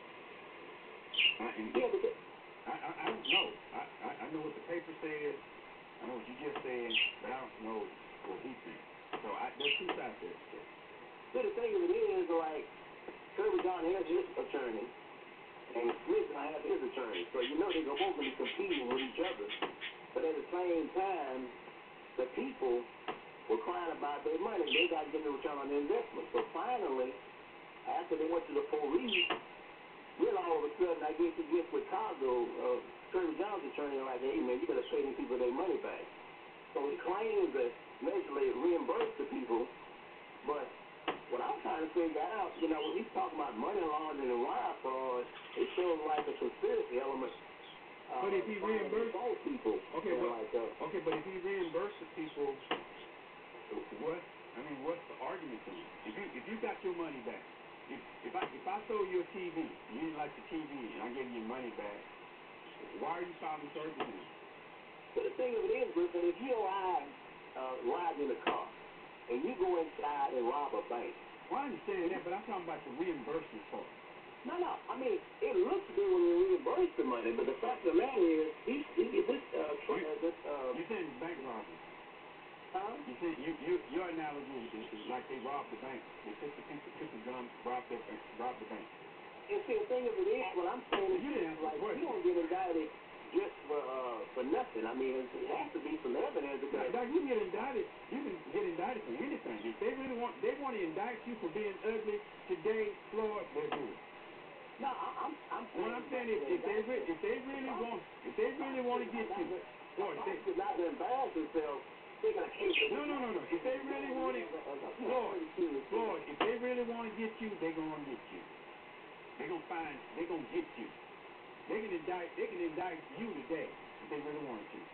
I, and Yeah, but the, I, I, I don't know. I, I, I know what the paper says. I know what you just said, but I don't know what he thinks. So I, there's two sides to every story. but the thing of it is, like, Kirby John has his attorney, and Smith and I have his attorney. So you know they're both going to be competing with each other. But at the same time, the people were crying about their money. They got to get the return on their investment. So finally, after they went to the police, then all of a sudden, I guess he gets with Chicago, uh, Kirby John's attorney, like, hey, man, you got to pay these people their money back. So he claims that basically reimburse the people, but what I'm trying to figure out, you know, when he's talking about money laundering and wire fraud, it shows like a conspiracy element. Uh, But if he reimbursed people, okay, you know, but, like, uh, okay, but if he reimbursed the people, what? I mean, what's the argument then? If you if you got your money back, if if I if I sold you a T V, you didn't like the T V, and I gave you your money back, why are you filing charges then? But the thing of it is, Griffin, if you or I uh, ride in a car and you go inside and rob a bank. Well, I understand that, but I'm talking about the reimbursement part. No, no. I mean, it looks good when you reimburse the money, but the fact of the matter is, he, he, this, uh, tr- uh, this, uh, You're saying it's bank robbery. huh? You say you, you your analogy is, is like they robbed the bank. They took the people, took the guns, robbed the bank, robbed the bank. And see, the thing of it is, what I'm saying is, You didn't answer like, the question. you don't get indicted just for uh, for nothing. I mean, it has to be some evidence because. Now, you can get indicted. You can get indicted for anything. If they really want, they want to indict you for being ugly today, Floyd, they'll do it. No, I, I'm I'm saying. What I'm saying is, if they re- if they really want, if they really want to get you, Floyd, if they, He's not to embarrass himself. Taking a case. no, no, no, no. If they really want it, Floyd, Floyd, if they really want to get you, they gonna get you. They gonna find, they gonna get you. They can indict, they can indict you today if they really want to.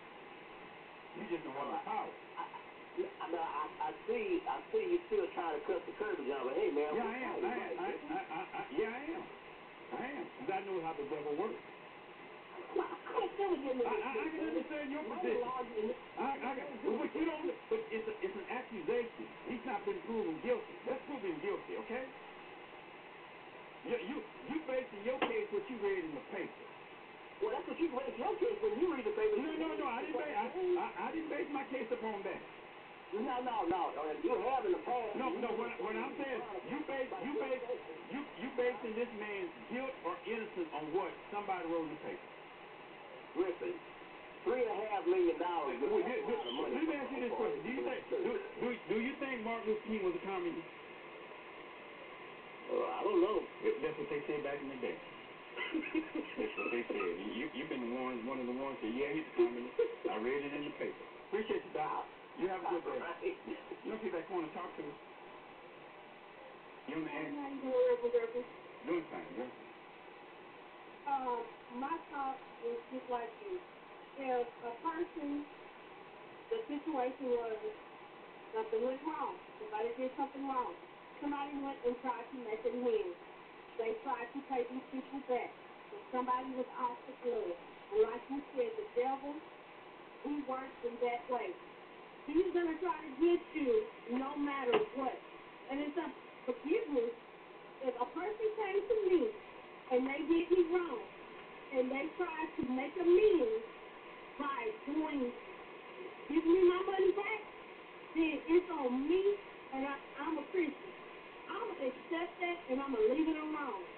You just don't have the power. I, I, I, I see, I see you still trying to cut the curb, John. But hey, man, Yeah, I am. I am. I, I, I, I, yeah, I am. I am. Because I know how the devil works. Come can't tell me give me I, this. I, I can understand your position. I, I, but you don't. But it's a, it's an accusation. He's not been proven guilty. Let's prove him guilty, okay? You you you basing your case what you read in the paper. Well, that's what you base your case when you read the paper. No, no, no. I didn't base. I, I, I didn't base my case upon that. No, no, no. You have in the past. No, no. What, what I'm saying, you base you base you you basing this man's guilt or innocence on what somebody wrote in the paper. Listen, three and a half million dollars. Well, do, do, let me ask you this question: Do you think do, do, do you think Martin Luther King was a communist? Uh, I don't know. That's what they said back in the day. That's what they said. You you've been the one one of the ones that yeah he's a communist. I read it in the paper. Appreciate you, Doc. You have a good day. You don't people that want to talk to us. You on the air? Doing fine, girl. Uh, my thought is just like you. If a person, the situation was something went wrong, somebody did something wrong, somebody went and tried to make it win. They tried to pay these people back. If somebody was off the blood, and like you said, the devil, he works in that way. He's going to try to get you no matter what. And it's a forgiveness. If a person came to me and they did me wrong, and they tried to make amends by doing, giving me my money back, then it's on me, and I, I'm a Christian. I'm going to accept that, and I'm going to leave it alone.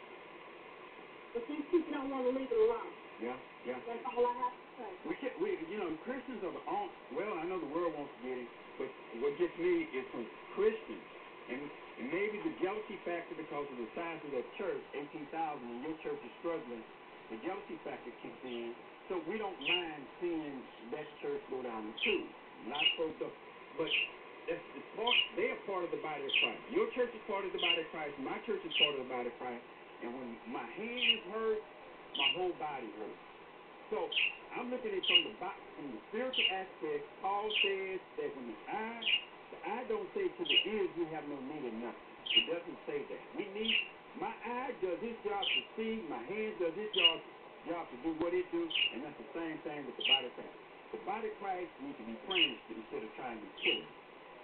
But these people don't want to leave it alone. Yeah, yeah. That's all I have to say. We can't, we, you know, Christians are the on, well, I know the world wants to get it, but what gets me is from Christians. And, and maybe the jealousy factor because of the size of that church, eighteen thousand, and your church is struggling, the jealousy factor kicks in. So we don't mind seeing that church go down the tube. Not folks up, but that's the part, they are part of the body of Christ. Your church is part of the body of Christ, my church is part of the body of Christ. And when my hands hurt, my whole body hurts. So I'm looking at it from the from the spiritual aspect. Paul says that when the eye, the eye don't say to the ears, we have no need of nothing. It doesn't say that. We need, my eye does its job to see, my hand does its job, job to do what it do, and that's the same thing with the body of Christ. The body of Christ needs to be praying instead of trying to kill it.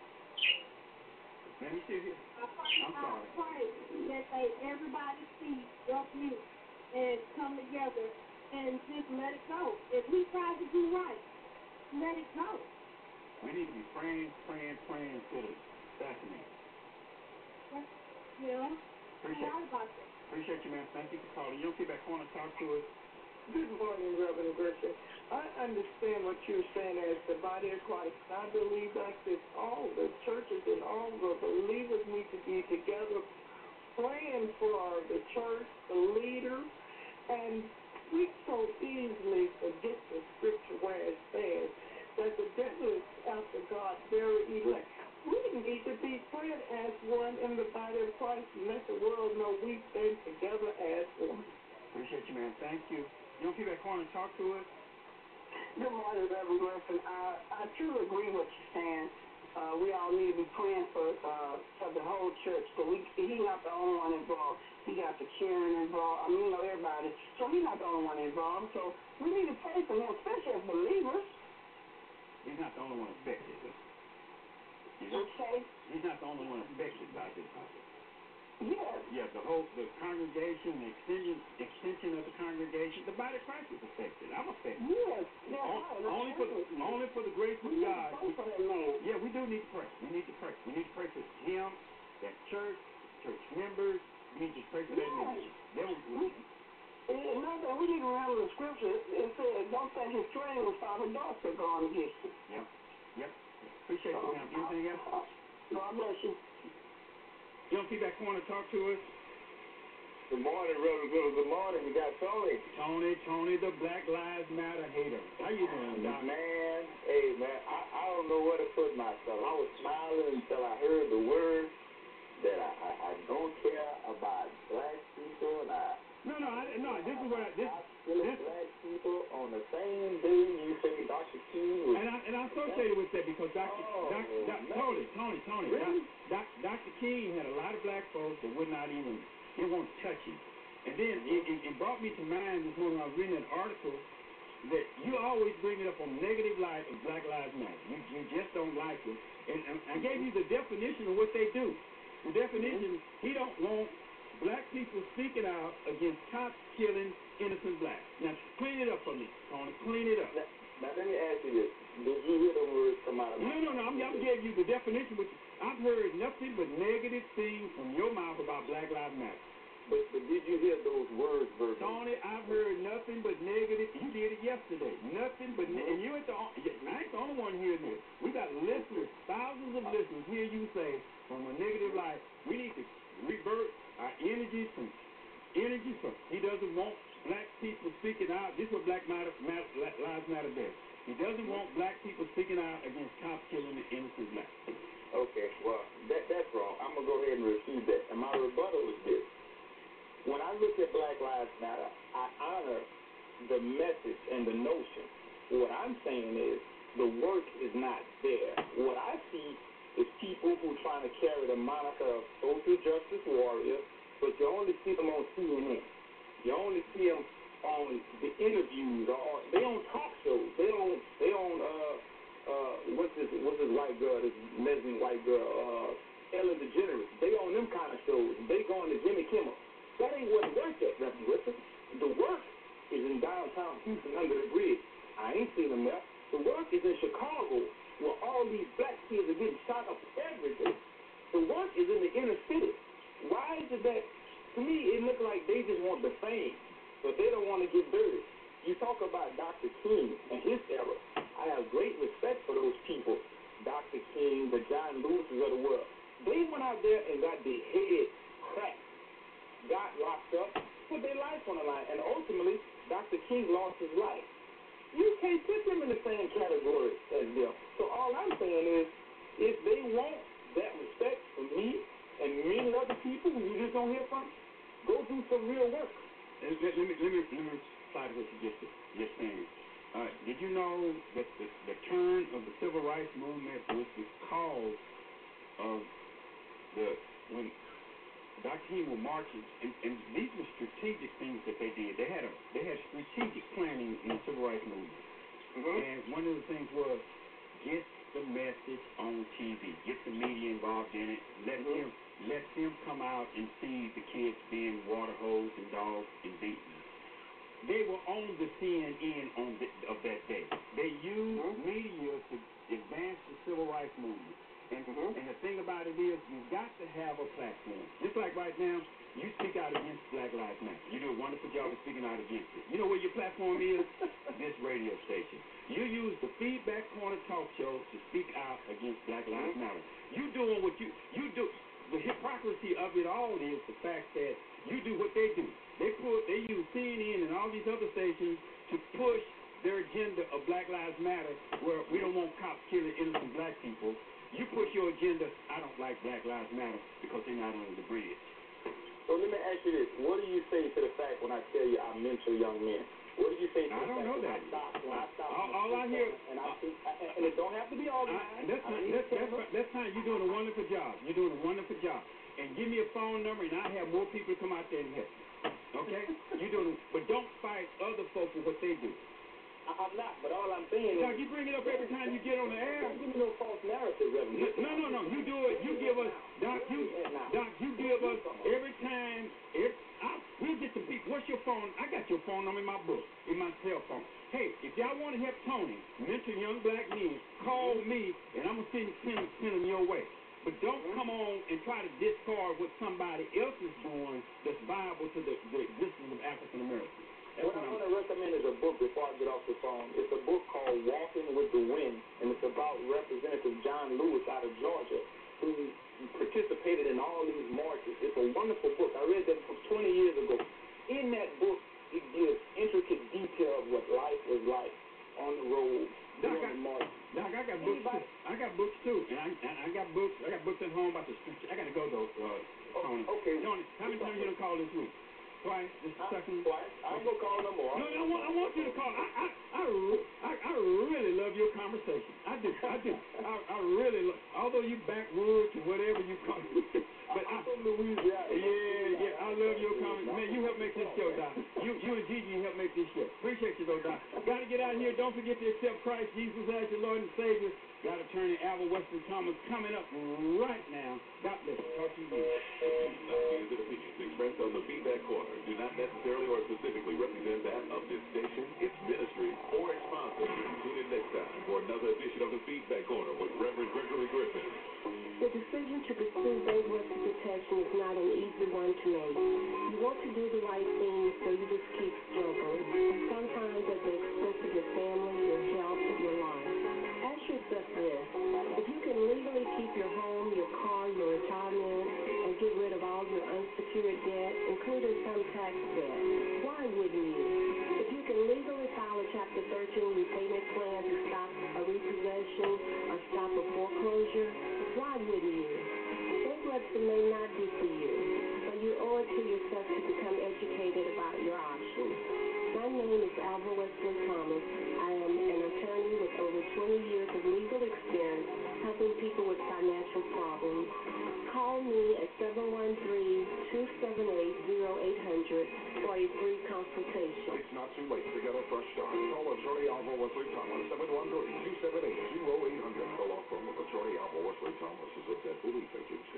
Let me see here. I pray, I'm sorry. I pray that they, everybody see your view and come together and just let it go. If we try to do right, let it go. We need to be praying, praying, praying instead of assassinating. Yeah. Appreciate, Right about that. appreciate you, man. Thank you for calling. You don't keep back on and talk to us. Good morning, Reverend Griffin. I understand what you're saying as the body of Christ. I believe that this, all the churches and all the believers need to be together praying for the church, the leader, and we so easily forget the scripture where it says that the devil is after God's very elect. We need to be praying as one in the body of Christ and let the world know we stand together as one. Appreciate you, man. Thank you. You don't keep back on and talk to us. Good morning, Reverend Griffin. I, I truly agree with what you're saying. Uh, we all need to be praying for uh, for the whole church. But we, he's not the only one involved. He got the children involved. I mean, you know, everybody. So he's not the only one involved. So we need to pray for him, especially as believers. He's not the only one affected. He's You say? He's not the only one affected by this. Yes. Yeah, the whole, the congregation, the extension, extension of the congregation, the body of Christ is affected. I'm affected. Yes. That's O- right. only for the, only for the grace of we God. Need to pray for that man. Yeah, we do need to pray. We need to pray. We need to pray for him, that church, church members. We need to pray for that Yes. ministry. Then we, we, And another thing, we need to remember the scripture. It says, "Don't think his train will stop a dog from going against you." Yep. Yep. Appreciate you, ma'am. Anything else? God bless you. You don't feedback corner, talk to us. Good morning, Reverend Good. Good morning. You got Tony. Tony, Tony, the Black Lives Matter hater. How you doing, Doc? Man, hey, man, I, I don't know where to put myself. I was smiling until I heard the word that I, I, I don't care about black people, and I... No, no, I, no, this is what I... This, this black people on the same day you say Doctor King was... And I, and I associated with that because Doctor Oh, Doc, Doc, Tony, Tony, Tony, really? Doc, Doc, Doctor King had a lot of black folks that would not even... They won't touch him. And then it, it, it brought me to mind this morning when I was reading that article that you always bring it up on negative light of Black Lives Matter. You, you just don't like it. And, and I gave you the definition of what they do. The definition, he don't want black people speaking out against cops killing innocent blacks. Now, clean it up for me, Tony. Clean it up. Now, now let me ask you this. Did you hear the words come out of my No, no, no. I'm, I'm giving you the definition, but I've heard nothing but negative things from your mouth about Black Lives Matter. But, but did you hear those words verbatim? Tony, I've heard nothing but negative. You did it yesterday. Nothing but ne- and you ain't the on- I ain't the only one hearing this. We got listeners, thousands of listeners hear you say from a negative light, we need to revert our energies from energy from. He doesn't want black people speaking out. This is what Black matter, matter, Lives Matter does. He doesn't want black people speaking out against cops killing the innocent blacks. Okay, well, that that's wrong. I'm gonna go ahead and refute that. And my rebuttal is this. When I look at Black Lives Matter, I honor the message and the notion. What I'm saying is the work is not there. What I see is people who are trying to carry the moniker of social justice warrior, but you only see them on C N N. You only see them on the interviews, or they on talk shows. They on they on uh uh what's this what's this white girl, this lesbian white girl, uh Ellen DeGeneres. They on them kind of shows. They going to Jimmy Kimmel. That ain't what the work at, Reverend Griffin. The work is in downtown Houston under the bridge. I ain't seen them there. The work is in Chicago, where all these black kids are getting shot up every day. The work is in the inner city. Why is it that, to me, it looks like they just want the fame, but they don't want to get dirty. You talk about Doctor King and his era. I have great respect for those people. Doctor King, the John Lewis's of the world. They went out there and got their head cracked. Got locked up, put their life on the line, and ultimately, Doctor King lost his life. You can't put them in the same category as them. So all I'm saying is, if they want that respect from me and many other people who you just don't hear from, go do some real work. Let, let, let me let me let me reply to what you just just saying. Uh, did you know that the, the turn of the civil rights movement was because of the when Doctor King was marching, and, and these were strategic things that they did. They had a they had strategic planning in the civil rights movement. Mm-hmm. And one of the things was get the message on T V, get the media involved in it, let mm-hmm. them let them come out and see the kids being water hosed and dogged and beaten. They were on the C N N on the, of that day. They used mm-hmm. media to advance the civil rights movement. And, mm-hmm. and the thing about it is, you've got to have a platform. Just like right now, you speak out against Black Lives Matter. You do a wonderful job of speaking out against it. You know where your platform is? This radio station. You use the Feedback Corner talk show to speak out against Black Lives mm-hmm. Matter. You doing what you, you do. The hypocrisy of it all is the fact that you do what they do. They put, they use C N N and all these other stations to push their agenda of Black Lives Matter, where we don't want cops killing innocent black people. You push your agenda, I don't like Black Lives Matter because they're not under the bridge. So let me ask you this. What do you say to the fact when I tell you I mentor young men? What do you say to I the don't fact know when that. I stop, when I, I stop all, all I hear, and, I, uh, and it don't have to be all the time. That's fine. That's, that's, that's fine. You're doing a wonderful job. You're doing a wonderful job. And give me a phone number, and I have more people come out there and help you. Okay? You're doing, but don't fight other folks for what they do. I'm not, but all I'm saying Doc, is... you bring it up every time you get on the air. Don't give me no false narrative, Reverend. No, no, no. You do it. You give us... Doc, you Doc, you give us every time... Every, I, we'll get some people. What's your phone? I got your phone number in my book, in my cell phone. Hey, if y'all want to help Tony mentor young black men, call me, and I'm going to send, send, send them your way. But don't come on and try to discard what somebody else is doing that's viable to the, the existence of African Americans. What, what I want to recommend is a book before I get off the phone. It's a book called Walking with the Wind, and it's about Representative John Lewis out of Georgia, who participated in all these marches. It's a wonderful book. I read that book twenty years ago. In that book, it gives intricate detail of what life was like on the road, Doc, during the march. Doc, I got books too. I got books too, and I, I got books. I got books at home about the street. I got to go though, uh, Tony. Oh, okay. Tony, how many times you done called this week? Twice, just a second. Twice. I ain't gonna call no more. No, no, I want, I want you to call. I, I, I, I, I really love your conversation. I do, I do. I, I really love. Although you backwoods or whatever you call it, but I'm I, from Louisiana. Yeah, yeah, I love your conversation. Man, you help make this show, Doc. You, you and Gigi help make make this show. Appreciate you, though, Doc. Got to get out here. Don't forget to accept Christ Jesus as your Lord and Savior. Got attorney Alva Wesley Thomas coming up right now. God bless you. Talk to you again. Views and opinions expressed on the Feedback Corner do not necessarily or specifically represent that of this station, its ministry, or its sponsors. Tune in next time for another edition of the Feedback Corner with Reverend Gregory Griffin. The decision to pursue bankruptcy protection is not an easy one to make. You want to do the right thing, so you just keep struggling. Sometimes at the expense of your family, your health, your life. Ask yourself this: if you can legally keep your home, your car, your retirement, and get rid of all your unsecured debt, including some tax debt, why wouldn't you? If you can legally file a Chapter thirteen repayment plan to stop a repossession or stop a foreclosure, why wouldn't you? Bankruptcy may not be for you, but you owe it to yourself to become educated about your options. My name is Alva Wesley Thomas. I am an attorney with over twenty years of legal experience helping people with financial problems. Call me at seven one three, two seven eight, zero eight hundred for a free consultation. It's not too late to get a fresh start. Call attorney Alva Wesley Thomas, seven one three, two seven eight, zero eight hundred. The law firm of attorney Alva Wesley Thomas is a debt relief agency.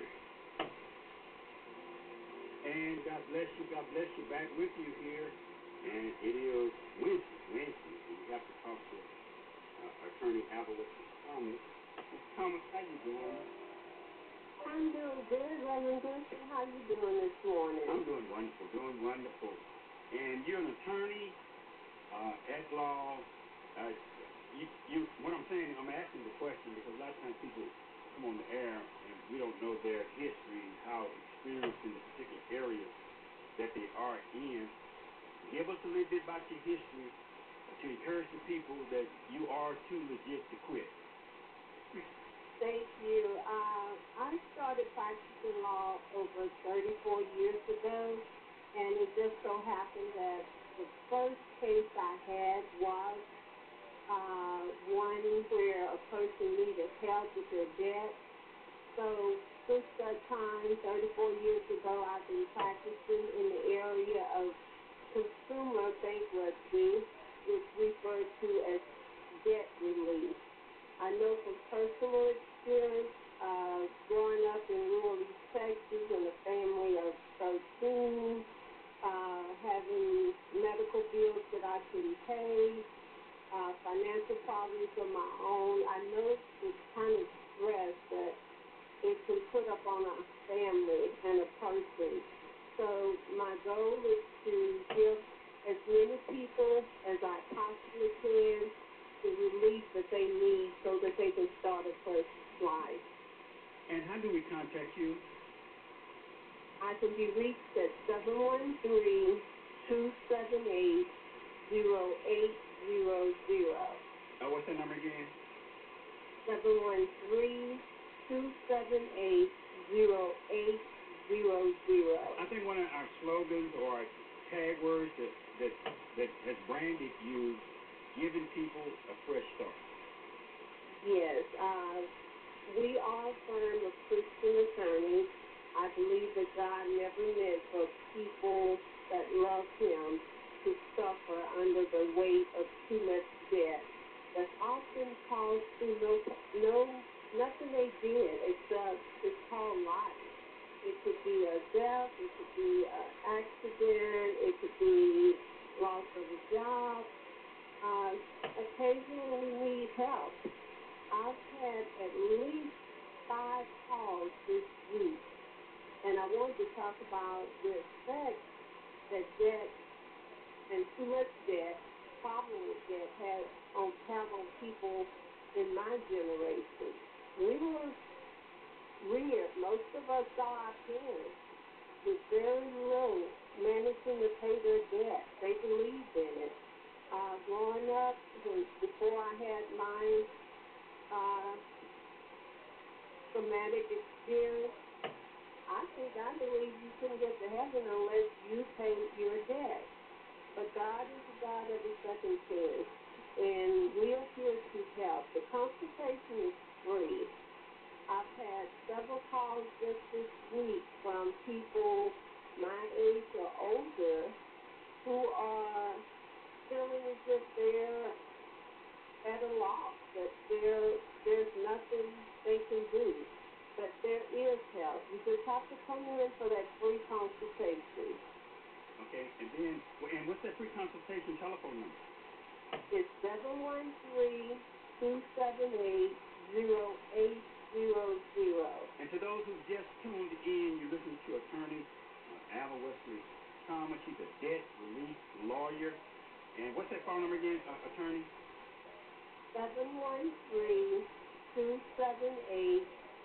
And God bless you, God bless you, back with you here. And it is Wednesday, Wednesday, and we have to talk to uh, attorney Alva Wesley Thomas. Mister Thomas, how you doing? I'm doing good, Reverend Griffin. How you doing this morning? I'm doing wonderful, doing wonderful. And you're an attorney uh, at law. Uh, you, you, what I'm saying, I'm asking the question because a lot of times people come on the air and we don't know their history and how experienced in the particular area that they are in. Give us a little bit about your history to encourage the people that you are too legit to quit. Thank you. Uh, I started practicing law over thirty-four years ago, and it just so happened that the first case I had was uh, one where a person needed help with their debt. So since that time, thirty-four years ago, I've been practicing in the area of consumer bankruptcy, which referred to as debt relief. I know from personal experience, uh, growing up in rural East Texas in a family of thirteen, uh, having medical bills that I couldn't pay, uh, financial problems of my own, I know the kind of stress that it can put up on a family and a person. So my goal is to give as many people as I possibly can the relief that they need so that they can start a fresh life. And how do we contact you? I can be reached at seven one three, two seven eight, zero eight zero zero. Uh, what's that number again? seven one three, two seven eight, zero eight zero zero. I think one of our slogans or our tag words that, that, that has branded you, giving people a fresh start. Yes. Uh, we are a firm of Christian attorneys. I believe that God never meant for people that love Him to suffer under the weight of too much debt that's often caused through no, no, nothing they did except it's called life. It could be a death, it could be an accident, it could be loss of a job. Uh, occasionally we need help. I've had at least five calls this week, and I wanted to talk about the effect that debt and too much debt, problem with debt, has on have on people in my generation. We were reared, most of us saw our parents with very little managing to pay their debt. They believed in it. Uh, growing up, before I had my uh, traumatic experience, I think I believe you couldn't get to heaven unless you paid your debt. But God is a God of a second chance, and we are here to help. The consultation is free. I've had several calls just this week from people my age or older who are one three, two seven eight, zero eight zero zero. And to those who just tuned in, you're listening to attorney uh, Alva Wesley Thomas. She's a debt relief lawyer. And what's that phone number again, uh, attorney? seven one three, two seven eight,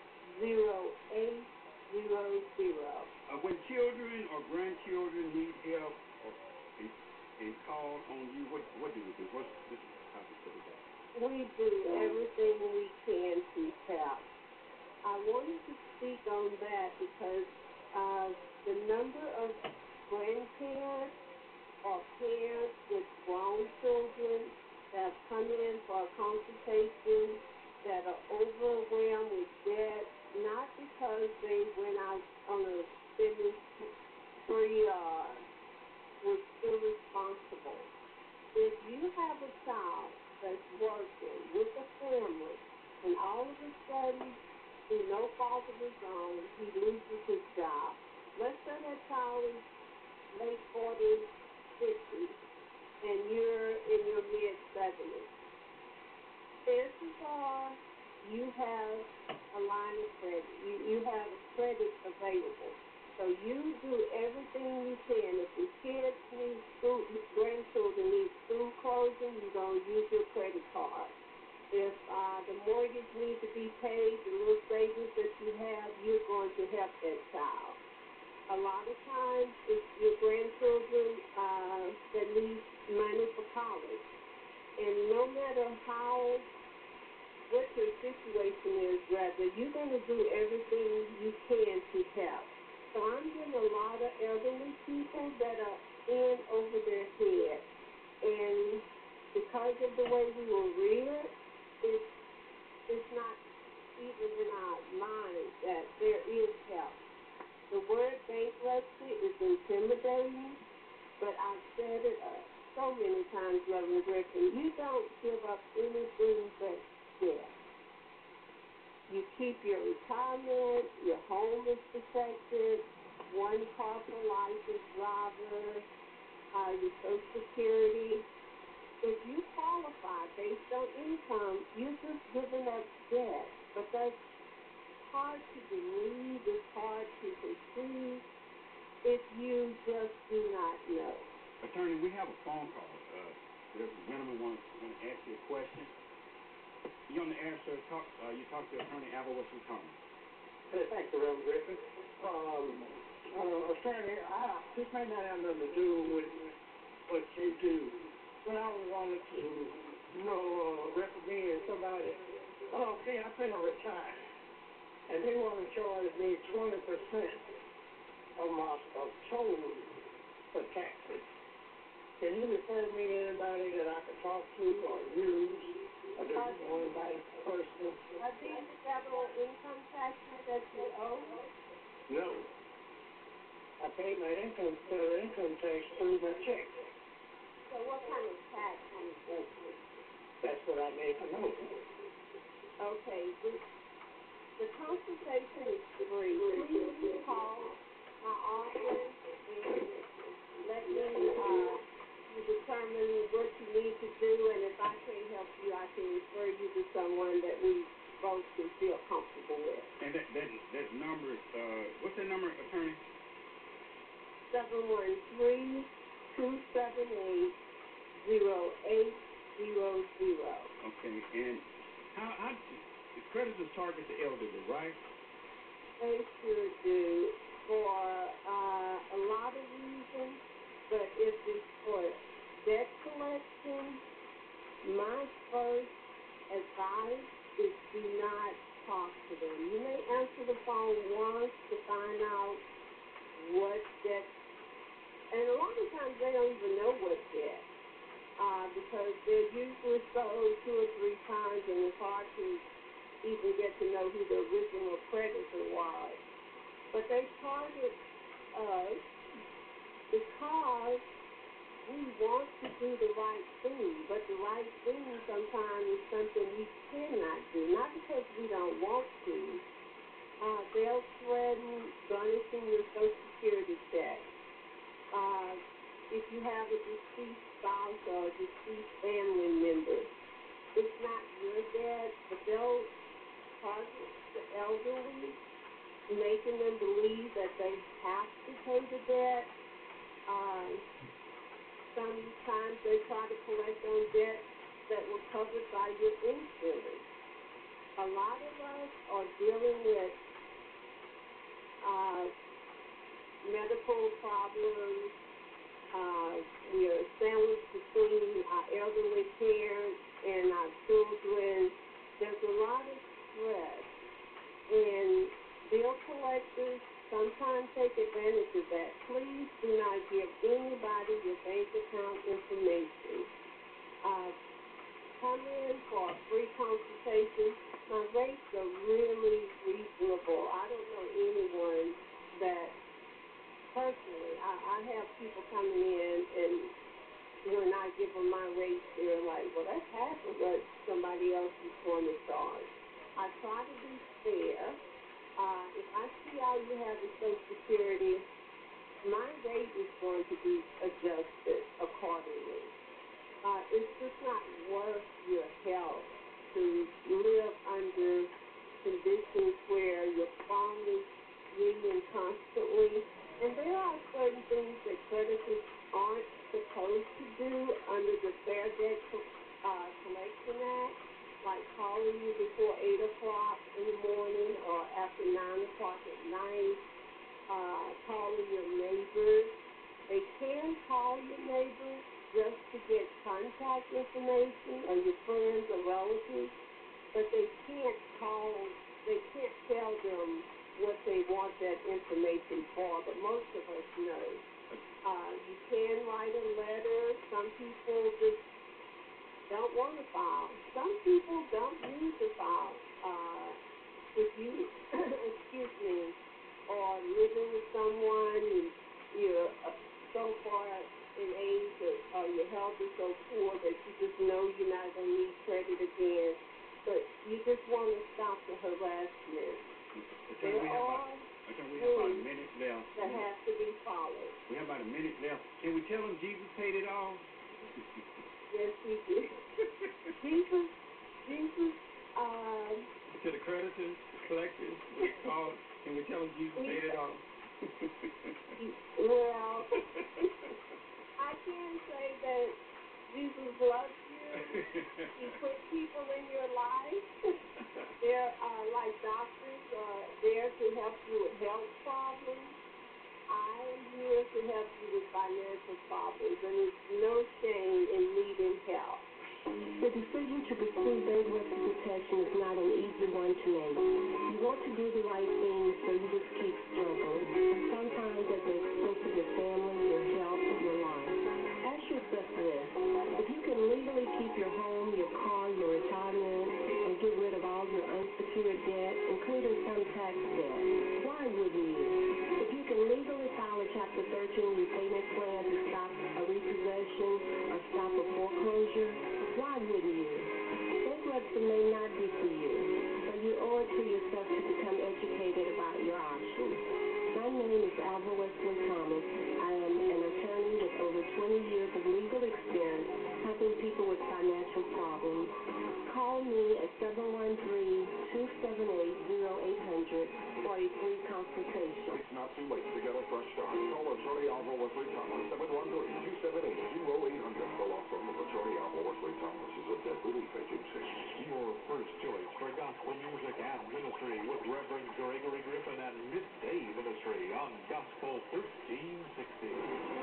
zero eight zero zero. Uh, when children or grandchildren need help or, and, and call on you, what what do we do? What's this topic for today? We do everything we can to help. I wanted to speak on that because uh, the number of grandparents or parents with grown children that have come in for a consultation that are overwhelmed with debt, not because they went out on a spending spree or was irresponsible. If you have a child that's working with a family and all of a sudden, through no fault of his own, he loses his job. Let's say that child is late forties, fifties, and you're in your mid-seventies. Chances are you have a line of credit. You, you have credit available. So you do everything you can. If your kids need school, grandchildren need school clothing, you're going to use your credit card. If uh, the mortgage needs to be paid, the little savings that you have, you're going to help that child. A lot of times, it's your grandchildren uh, that need money for college. And no matter how, what your situation is, rather, you're going to do everything you can to help. So I'm getting a lot of elderly people that are in over their head. And because of the way we were reared, it's, it's not even in our minds that there is help. The word bankruptcy is intimidating, but I've said it uh, so many times, Reverend Griffin, you don't give up anything but debt. You keep your retirement, your home is protected, one car per license driver, uh, your Social Security. If you qualify based on income, you're just giving up debt. But that's hard to believe, it's hard to conceive if you just do not know. Attorney, we have a phone call. Uh, there's a gentleman wants to ask you a question. You're on the air, sir. Talk, uh, you talk to Attorney Alva Wesley Thomas. Hey, thank you, Reverend Griffin. Um, uh, attorney, I, this may not have nothing to do with what you do. But I wanted to, you know, uh, recommend somebody. Oh, okay, I'm going to retire. And they want to charge me twenty percent of my of total for taxes. Can you refer me to anybody that I can talk to or use? Or do you want anybody personal? Are these federal income taxes that you owe? No. I pay my income, federal income tax through my check. So what kind of tax is that? That's what I need to know. Okay, the, the consultation is free. Please call my office and let me uh, determine what you need to do, and if I can't help you, I can refer you to someone that we both can feel comfortable with. And that that, that number, uh, what's that number, attorney? seven one three, two seven eight, zero eight zero zero. Okay, and how, how the creditors target the elderly, right? They sure do for uh, a lot of reasons, but if it's for debt collection, my first advice is do not talk to them. You may answer the phone once to find out what debt, and a lot of times they don't even know what debt. Uh, because they're usually sold two or three times, and it's hard to even get to know who the original creditor was. But they target us because we want to do the right thing, but the right thing sometimes is something we cannot do, not because we don't want to. Uh, they'll threaten garnishing your Social Security check. Uh, if you have a deceased spouse or a deceased family member, it's not your debt, but they'll target the elderly, making them believe that they have to pay the debt. Uh, sometimes they try to collect on debt that were covered by your insurance. A lot of us are dealing with uh, medical problems. Uh, we are sandwiched between our elderly parents and our children. There's a lot of stress, and bill collectors sometimes take advantage of that. Please do not give anybody your bank account information. Uh, come in for a free consultation. My rates are really reasonable. I don't know anyone that, personally, I, I have people coming in, and when I give them my rates, they're like, well, that's half of what somebody else is going to charge. I try to be fair. Uh, if I see all you have is Social Security, my rate is going to be adjusted accordingly. Uh, it's just not worth your health to live under conditions where your phone is ringing constantly. And there are certain things that creditors aren't supposed to do under the Fair Debt uh, Collection Act, like calling you before eight o'clock in the morning or after nine o'clock at night, uh, calling your neighbors. They can call your neighbors just to get contact information or your friends or relatives, but they can't call, they can't tell them what they want that information for, but most of us know. Uh, you can write a letter. Some people just don't want to file. Some people don't need to file. Uh, if you, excuse me, are living with someone and you're uh, so far in age or, or your health is so poor that you just know you're not going to need credit again, but you just want to stop the harassment. Okay, we have about, okay, we have about a minute left. That has to be followed. We have about a minute left. Can we tell them Jesus paid it all? Yes, he did. Jesus, Jesus, um... To the creditors, the collectors, what's it called? Can we tell them Jesus paid it all? Well, I can say that Jesus loves you. He put people in your life. They're uh, like doctors are there to help you with health problems. I'm here to help you with financial problems, and there's no shame in needing help. The decision to pursue bankruptcy protection is not an easy one to make. You want to do the right thing, so you just keep struggling, sometimes at the expense of your family, your health, your life. Ask yourself this: if you can legally keep your home, your car, your retirement, and get rid of all your unsecured debt, including some tax debt, why wouldn't you? If you can legally file a Chapter thirteen repayment plan to stop a repossession or stop a foreclosure, why wouldn't you? Bankruptcy may not be for you, but you owe it to yourself to become educated about your options. My name is Alva Westland Thomas. I am an attorney with over twenty years of legal experience helping people with financial problems. Call me at seven one three, two seven eight, zero eight hundred for a free consultation. It's not too late to get a fresh start. Call Attorney Alva Wesley Thomas, seven one three, two seven eight, zero eight hundred. The law firm of Attorney Alva Wesley Thomas is a debt relief agency. Your first choice for gospel music and ministry with Reverend Gregory Griffin and Midday Ministry on Gospel thirteen sixty.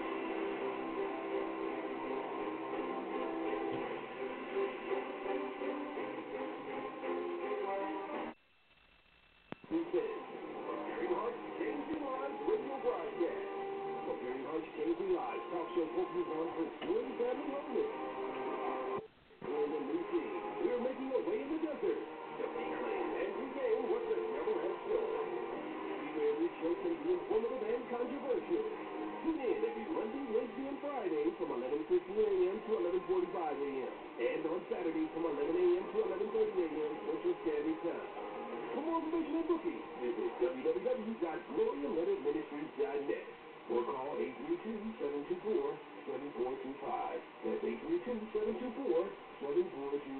This is Preparing Hearts Changing Lives radio broadcast. Preparing Hearts Changing Lives talk show focuses on pursuing family only.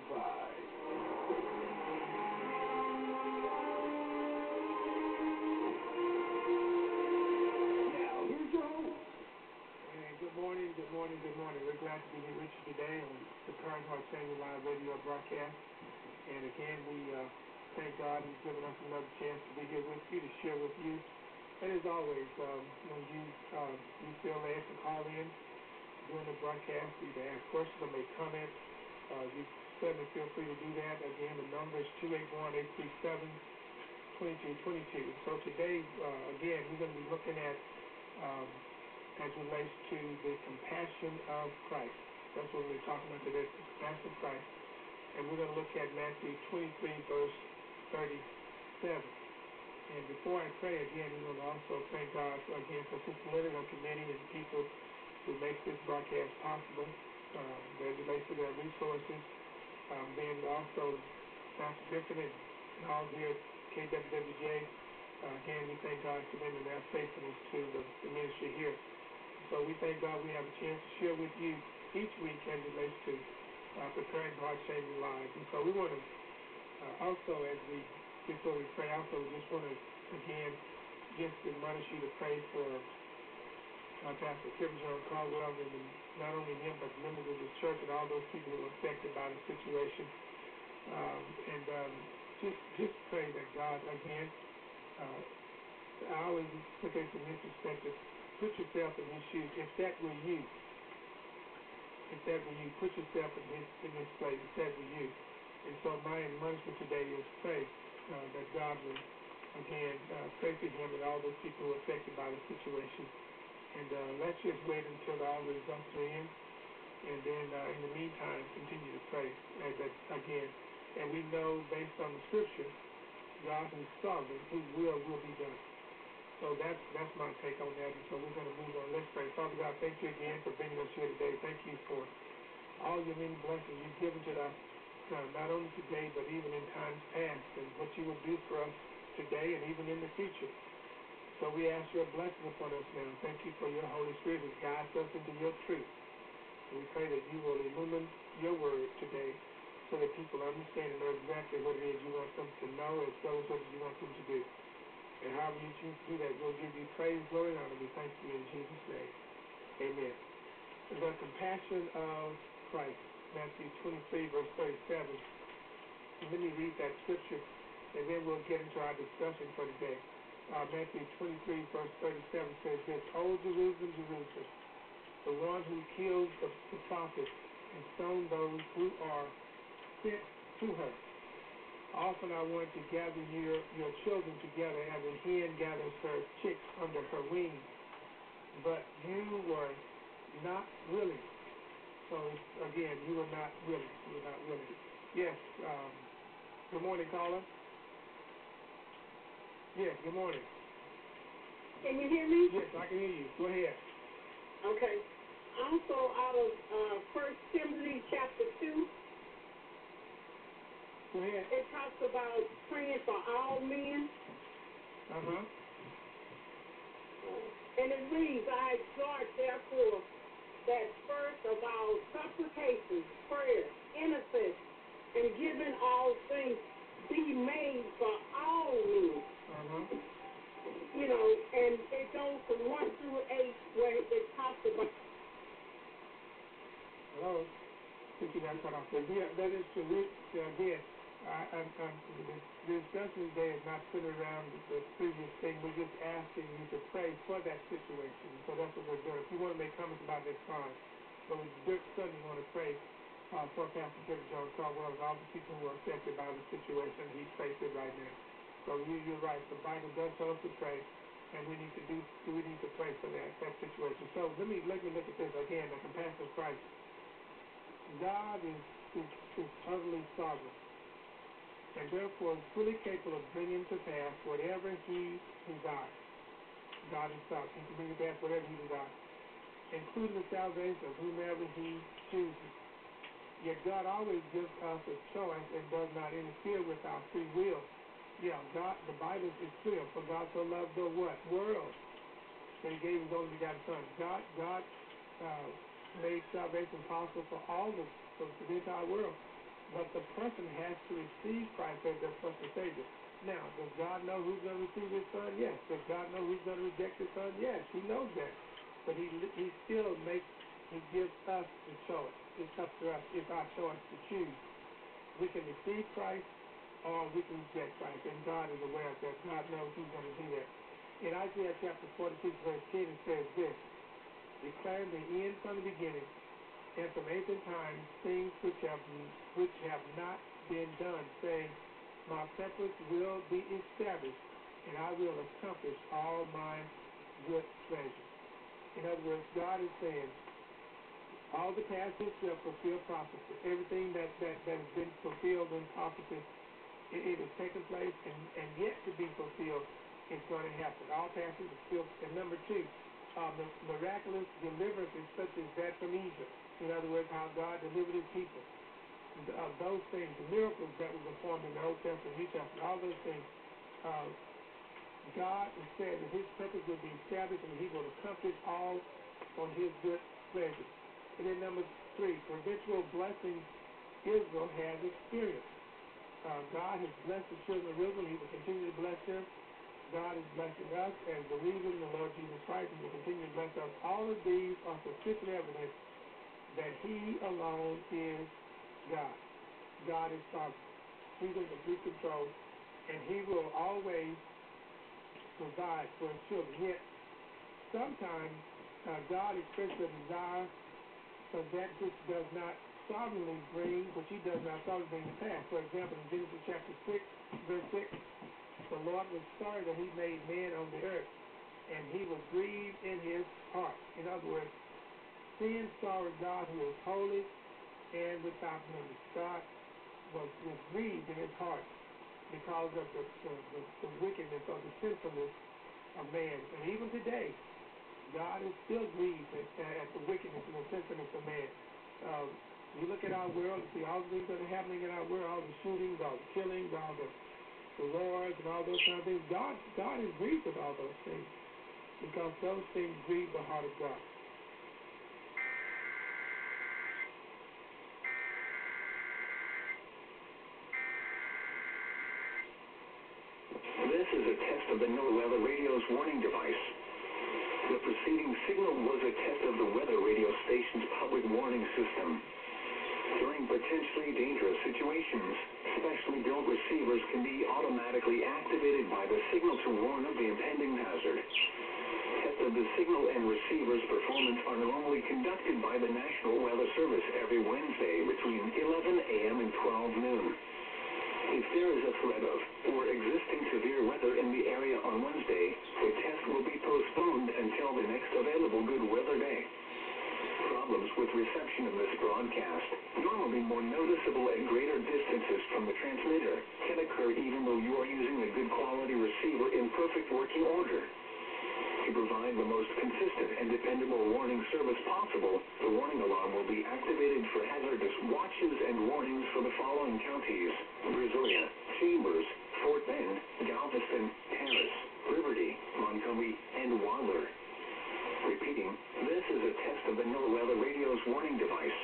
Pride. Now, here's your host. And good morning, good morning, good morning. We're glad to be here with you today on the Current Heart Samuel Live Radio broadcast. And again, we uh, thank God He's given us another chance to be here with you, to share with you. And as always, um, when you uh, you feel led to call in during the broadcast, either ask questions or make comments, uh, you certainly feel free to do that. Again, the number is two eight one, eight three seven, two two two two. So today, uh, again, we're going to be looking at, um, as it relates to the compassion of Christ. That's what we're talking about today, the compassion of Christ. And we're going to look at Matthew twenty-three, verse thirty-seven. And before I pray, again, we want to also thank God, for, again, for Sister Leonard, our committee, and people who make this broadcast possible. Um, as it relates to their resources, um, then also Pastor Griffin and, and all here at K W W J. Uh, again, we thank God for them and their faithfulness to the, the ministry here. So we thank God we have a chance to share with you each week as it relates to uh, preparing Heart Saving Lives. And so we want to uh, also, as we before we pray, also we just want to again just admonish you to pray for uh, Pastor Kevin John Caldwell and the, not only him but members of the church and all those people who are affected by the situation. Um, and um, just just pray that God again. Uh, I always look at it from this perspective. Put yourself in his shoes. If that were you, if that were you, put yourself in his in his place. If that were you. And so my admonishment today is pray. Uh, that God will, again, uh, pray for him and all those people who are affected by the situation. And uh, let's just wait until all the results are in. And then, uh, in the meantime, continue to pray. And that, again, and we know, based on the Scripture, God who's sovereign, whose will will be done. So that's that's my take on that. And so we're going to move on. Let's pray. Father God, thank you again for bringing us here today. Thank you for all your many blessings you've given to us. Uh, not only today, but even in times past, and what you will do for us today and even in the future. So we ask your blessing upon us now. Thank you for your Holy Spirit that guides us into your truth. And we pray that you will illumine your word today so that people understand and know exactly what it is you want them to know as well as what you want them to do. And however you choose to do that, we'll give you praise, glory, and honor. We thank you in Jesus' name. Amen. The compassion of Christ. Matthew twenty-three, verse thirty-seven. And let me read that scripture, and then we'll get into our discussion for today. Uh, Matthew twenty-three, verse thirty-seven says this, O Jerusalem, Jerusalem, the one who kills the, the prophets and stones those who are sent to her. Often I wanted to gather your, your children together as a hen gathers her chicks under her wings, but you were not willing. So, again, you were not willing. You were not willing. Yes. Um, good morning, caller. Yes, good morning. Can you hear me? Yes, I can hear you. Go ahead. Okay. Also, out of uh, First Timothy chapter two, go ahead. It talks about praying for all men. Uh-huh. And it reads, I exhort, therefore, that first of all supplications, prayer, intercession, and giving all things be made for all men. Uh-huh. You know, and it goes from one through eight where it talks about. Hello? I think you got cut off there. Yeah, that is true. We, again, I, I, I, the, the discussion today is not centered around the, the previous thing. We're just asking you to pray for that situation. So that's what we're doing. If you want to make comments about that, fine. But we certainly want to pray uh, for Pastor Kevin John Caldwell and all the people who are affected by the situation he's facing right now. So you, you're right. The Bible does tell us to pray, and we need to do. We need to pray for that that situation. So let me let me look at this again. The compassion of Christ. God is is, is totally sovereign, and therefore is fully capable of bringing to pass whatever he desires. God is sovereign. He can bring to pass whatever he desires, including the salvation of whomever he chooses. Yet God always gives us a choice and does not interfere with our free will. Yeah, God, the Bible is clear. For God so loved the what? World. That he gave his only begotten Son. God, God uh, made salvation possible for all the, for the entire world. but the person has to receive Christ as their personal Savior. Now, does God know who's going to receive His Son? Yes. Does God know who's going to reject His Son? Yes. He knows that. But He He still makes, He gives us the choice. It's up to us. It's our choice to choose. We can receive Christ or we can reject Christ, and God is aware of that. God knows He's going to do that. In Isaiah chapter forty-six, verse ten, it says this, declaring the end from the beginning, and from ancient times things which have which have not been done, saying, my purpose will be established, and I will accomplish all my good pleasure. In other words, God is saying, all the past history of fulfilled prophecy, everything that, that, that has been fulfilled in prophecy, it, it has taken place and, and yet to be fulfilled is going to happen. All past history is fulfilled. And number two, uh, the miraculous deliverances such as that from Egypt. In other words, how God delivered His people. Uh, those things, the miracles that were performed in the Old Testament, New Testament, all those things, uh, God has said that His purpose will be established and He will accomplish all on His good pleasure. And then number three, perpetual blessings Israel has experienced. Uh, God has blessed the children of Israel. He will continue to bless them. God is blessing us as believers in the Lord Jesus Christ. He will continue to bless us. All of these are sufficient evidence that He alone is God. God is sovereign. He's in complete control, and He will always provide for His children. Yet, sometimes uh, God expresses a desire for that which does not sovereignly bring, which He does not sovereignly bring to pass. For example, in Genesis chapter six, verse six, the Lord was sorry that He made man on the earth, and He was grieved in His heart. In other words, sin sorrowed God who is holy and without blemish. God was, was grieved in His heart because of the, the, the, the wickedness or the sinfulness of man. And even today, God is still grieved at, at the wickedness and the sinfulness of man. Uh, you look at our world and see all the things that are happening in our world, all the shootings, all the killings, all the, the wars, and all those kind of things. God, God is grieved with all those things because those things grieve the heart of God. This is a test of the NOAA radio's warning device. The preceding signal was a test of the weather radio station's public warning system. During potentially dangerous situations, specially built receivers can be automatically activated by the signal to warn of the impending hazard. Tests of the signal and receiver's performance are normally conducted by the National Weather Service every Wednesday between eleven a.m. and twelve noon. If there is a threat of or existing severe weather in the area on Wednesday, the test will be postponed until the next available good weather day. Problems with reception of this broadcast, normally more noticeable at greater distances from the transmitter, can occur even though you are using a good quality receiver in perfect working order. To provide the most consistent and dependable warning service possible, the warning alarm will be activated for hazardous watches and warnings for the following counties: Brazoria, Chambers, Fort Bend, Galveston, Harris, Liberty, Montgomery, and Waller. Repeating, this is a test of the NOAA radio's warning device.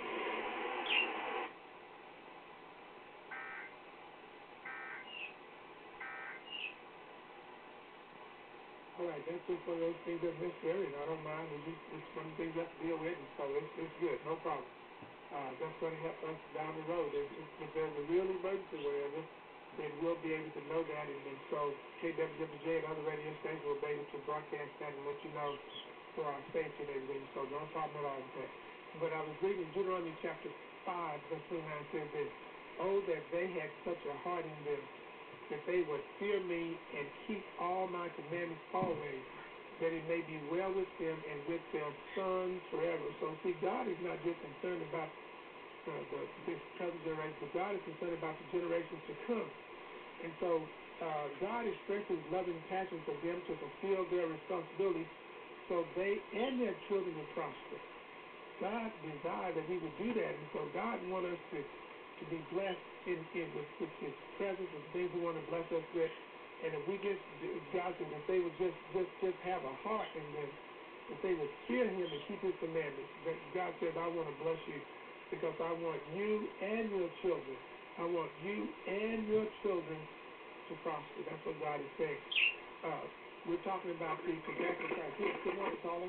All right, that's just one of those things that's necessary, and I don't mind. It's, just, it's one of the things you have to deal with, and so it's, it's good, no problem. Uh, that's going to help us down the road. If, if there's a real emergency or whatever, then we'll be able to know that, and, and so K W W J and other radio stations will be able to broadcast that and let you know for our safety and everything, so no problem at all with that. But I was reading Deuteronomy chapter five, verse twenty-nine says this, "Oh, that they had such a heart in them, that they would fear me and keep all my commandments always, that it may be well with them and with their sons forever." So see, God is not just concerned about uh, the, this present generation, but God is concerned about the generations to come. And so uh, God expresses loving passion for them to fulfill their responsibilities so they and their children will prosper. God desired that we would do that, and so God wants us to to be blessed in, in with, with His presence, with the things He wants to bless us with. And if we just, God says, if they would just, just, just have a heart in them, if they would fear Him and keep His commandments, that God says, I want to bless you. because I want you and your children. I want you and your children to prosper. That's what God is saying. Uh, we're talking about the compassion of Christ. Yes, good morning, caller.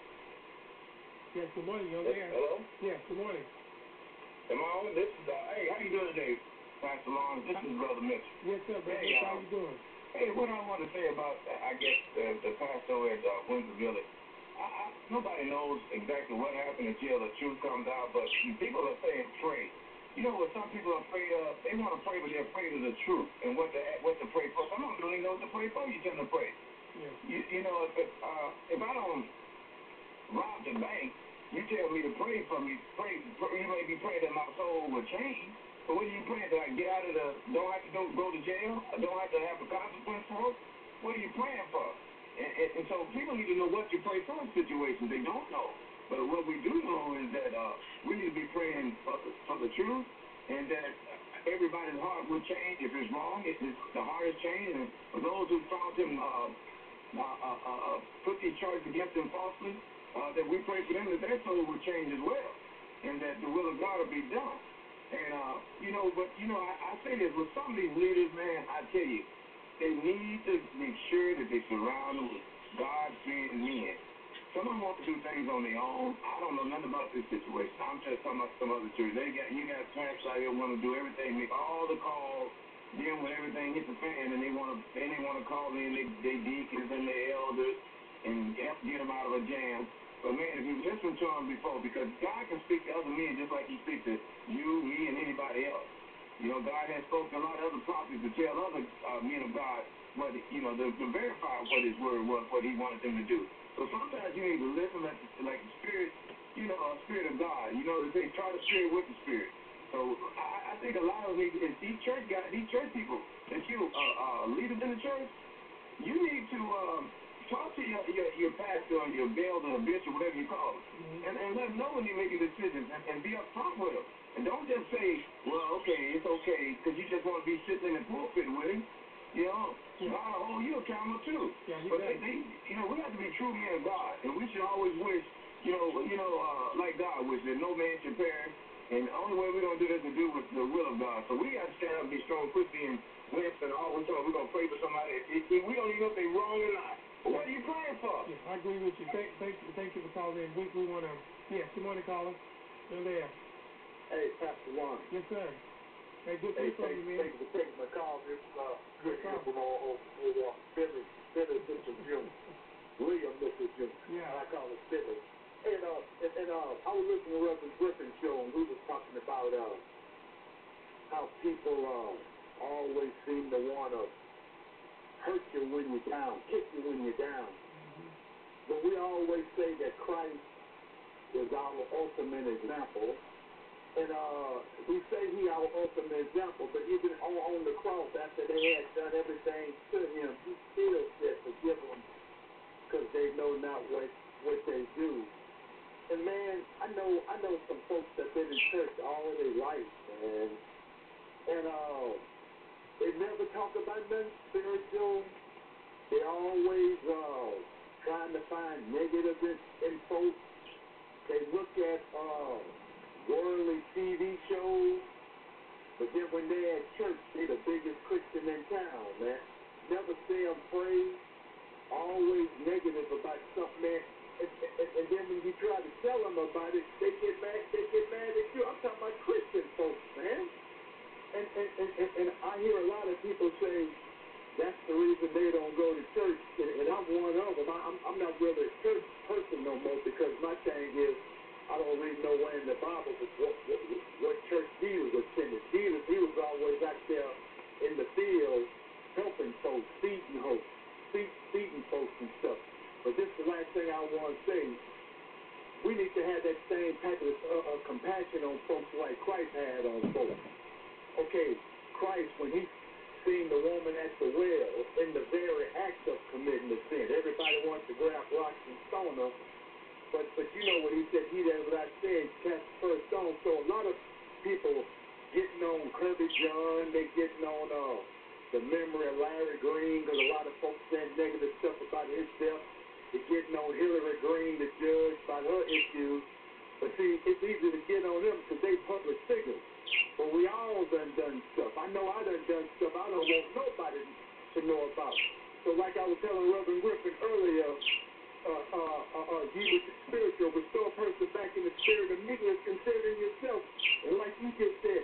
Yes, good morning. You're there. Hello? Yes, good morning. Am I on? This is, uh, hey, how you doing today, Pastor Long? This is Brother Mitch. Yes, sir, Brother Hey, Mitch. How um, you doing? Hey, what I want to say about, uh, I guess, the, the pastor at uh, Windsor Village, I, I, nobody knows exactly what happened until the truth comes out, but people are saying pray. You know what some people are afraid of? They want to pray, but they're afraid of the truth and what to, what to pray for. Some of them don't even know what to pray for. You tell them to pray. Yeah. You, you know, if, if, uh, if I don't rob the bank, you tell me to pray for me. Pray, pray. You may be praying that my soul will change, but what are you praying? That I get out of the, don't have to go, go to jail? I don't have to have a consequence for it? What are you praying for? And, and, and so people need to know what to pray for in situations they don't know. But what we do know is that uh, we need to be praying for the, for the truth, and that everybody's heart will change. If it's wrong, if it's, the heart is changed. And for those who found him, uh, uh, uh, uh, put these charges against him falsely, uh, that we pray for them that their soul will change as well, and that the will of God will be done. And, uh, you know, but, you know, I, I say this, with some of these leaders, man, I tell you, they need to make sure that they surround them with God-fearing men. Some of them want to do things on their own. I don't know nothing about this situation. I'm just talking about some other church. They got, you got pastors out here want to do everything, make all the calls, then when everything hits the fan, and they want to, then they want to call in they, they deacons and their elders and help get them out of a jam. But man, if you listen to them before, because God can speak to other men just like he speaks to you, me, and anybody else. You know, God has spoken to a lot of other prophets to tell other uh, men of God what, you know, to, to verify what his word was, what he wanted them to do. So sometimes you need to listen like, like the Spirit, you know, a Spirit of God. You know, they try the Spirit with the Spirit. So I, I think a lot of these, these church guys, these church people, that you uh, uh, leaders in the church, you need to um, talk to your, your your pastor or your elder or bishop, whatever you call it, mm-hmm. and, and let them know when you're making decisions, and, and be upfront with them. And don't just say, well, okay, it's okay, because you just want to be sitting in the pulpit with him. You know, yeah. God will hold you accountable too. Yeah, but they, they, you know, we have to be true men of God, and we should always wish, you know, you know, uh, like God wishes, that no man should perish. And the only way we're gonna do this is do with the will of God. So we got to stand up and be strong, quit being limp and always talking. We're gonna pray for somebody. If, if we don't even know if they're wrong or not. But what are you praying for? Yeah, I agree with you. Thank, thank you, thank you for calling in. We, we want to. Yes, good morning, caller. You're there. Hey, Pastor Ron. Yes, sir. Hey, good to hey, hear from thank, you, man. Thank you for taking my call. This is uh, good to hear from all over Philly, Philly, Mister Junior William, Mister Junior Yeah. I call it Philly. And uh, and, and uh, I was listening to Reverend Griffin show, and we was talking about uh, how people uh, always seem to want to hurt you when you're down, kick you when you're down. Mm-hmm. But we always say that Christ is our ultimate example. And uh, we say he our ultimate example, but even on, on the cross, after they had done everything to him, he still said, forgive them, because they know not what, what they do. And man, I know I know some folks that been in church all their life, man, and uh, they never talk about nothing spiritual. They always uh, trying to find negative in, in folks. They look at uh, worldly T V shows, but then when they're at church, they the biggest Christian in town, man. Never see them pray, always negative about something, man. And, and, and then when you try to tell them about it, they get mad, they get mad at you. I'm talking about Christian folks, man. And, and, and, and, and I hear a lot of people say, that's the reason they don't go to church, and, and I'm one of them. I, I'm, I'm not really a church person no more, because my thing is, I don't read nowhere in the Bible what, what, what church Jesus attended. Jesus, he was always out there in the field helping folks, feeding folks, feed, feeding folks and stuff. But this is the last thing I want to say. We need to have that same type of uh, uh, compassion on folks like Christ had on folks. Okay, Christ, when he seen the woman at the well in the very act of committing the sin, everybody wants to grab rocks and stone her. But but you know what he said, he that what I said, cast the first stone. So a lot of people getting on Kirby John, they getting on uh, the memory of Larry Green, because a lot of folks saying negative stuff about his death. They're getting on Hillary Green, the judge, about her issues. But see, it's easy to get on them because they public figures. But we all done done stuff. I know I done done stuff I don't want nobody to know about. So like I was telling Reverend Griffin earlier, uh, uh, uh, uh, ye with the spiritual, restore a person back in the spirit of meekness, considering yourself. And like you just said,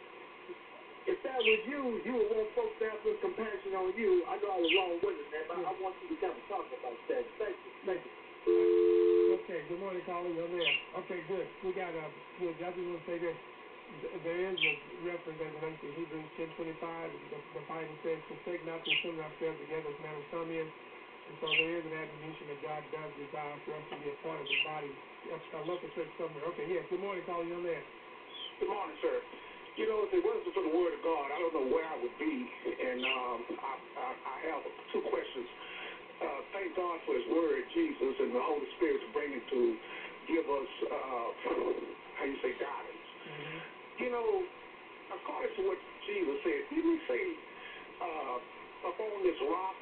if that was you, you would want folks to have some compassion on you. I know I was long-winded, man, but I want you to kind of talk about that. Thank you. Thank you. Okay, good morning, caller. You're there. Okay, good. We got, uh, good. I just want to say this. There is a reference as relates to Hebrews ten twenty-five. The, the Bible says, forsake not to assemble ourselves together as manner some is. And so there is an admonition that God does desire for us to be a part of the body, a, a local church somewhere. Okay, yes. Good morning, caller. You're there. Good morning, sir. You know, if it wasn't for the Word of God, I don't know where I would be. And um, I, I, I have two questions. Uh, thank God for His Word, Jesus, and the Holy Spirit to bring it to give us, uh, how you say, guidance. Mm-hmm. You know, according to what Jesus said, didn't He say, uh, upon this rock,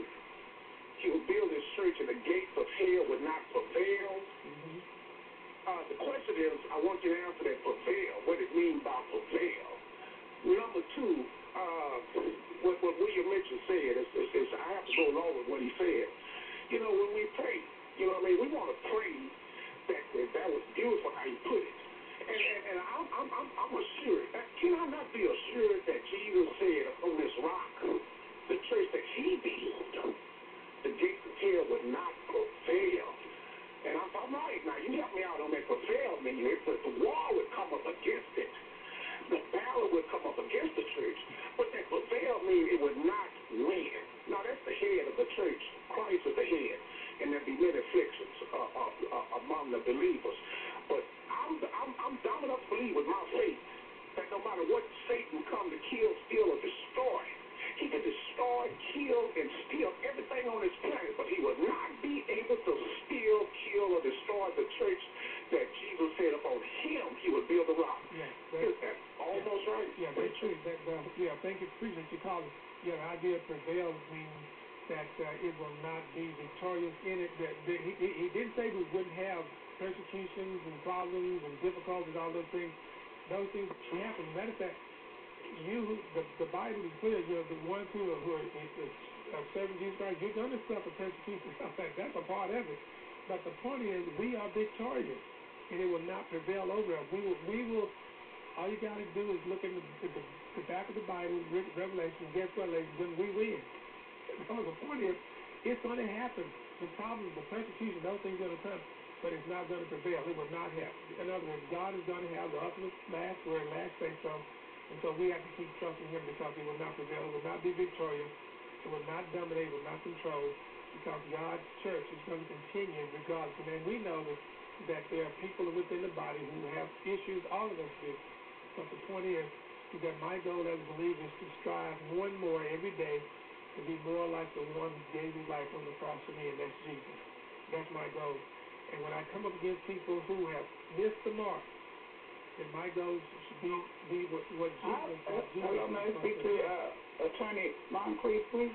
He will build His church and the gates of hell would not prevail? Mm-hmm. Uh, the question is, I want you to answer that prevail, what it means by prevail. Number two, uh, what, what William Mitchell said, is, is, is I have to go along with what he said. You know, when we pray, you know what I mean, we want to pray that, that that was beautiful how you put it. And, and, and I'm, I'm, I'm, I'm assured, that, can I not be assured that Jesus said on this rock, the church that He built, the gates of hell would not prevail? And I'm, I'm right now. You help me out on that prevail meaning. It's that the war would come up against it. The battle would come up against the church. But that prevail means it would not win. Now, that's the head of the church. Christ is the head. And there'll be many afflictions uh, uh, uh, among the believers. But I'm, I'm, I'm dumb enough to believe with my faith that no matter what Satan come to kill, steal, or destroy, he could destroy, kill, and steal everything on this planet, but he would not be able to steal, kill, or destroy the church that Jesus said upon him he would build a rock. Yeah, Is that almost yeah, right? Yeah, that's true. That, uh, yeah, thank you. Appreciate you calling. Yeah, the idea of prevail means that uh, it will not be victorious in it. That, that he, he, he didn't say we wouldn't have persecutions and problems and difficulties, all those things. Those things happen. Matter of fact, you, the, the Bible is clear. You're the ones who are, who are uh, serving Jesus Christ. You're going to suffer persecution. That's a part of it. But the point is, we are victorious, and it will not prevail over us. We will. We will. All you got to do is look in the, the, the back of the Bible, Revelation. Guess what, ladies and gentlemen? We win. Because the point is, it's going to happen. The problem, the persecution, those things are going to come, but it's not going to prevail. It will not happen. In other words, God is going to have the ultimate last word, last say so. And so we have to keep trusting Him because He will not prevail. It will not be victorious. It will not dominate. It will not control. Because God's church is going to continue regardless. And we know that, that there are people within the body who have issues. All of us do. But the point is, is that my goal as a believer is to strive more and more every day to be more like the one who gave His life on the cross for me, and that's Jesus. That's my goal. And when I come up against people who have missed the mark, then my goal should be, be what, what Jesus has. Hello, may I speak to uh, Attorney Moncrief, please?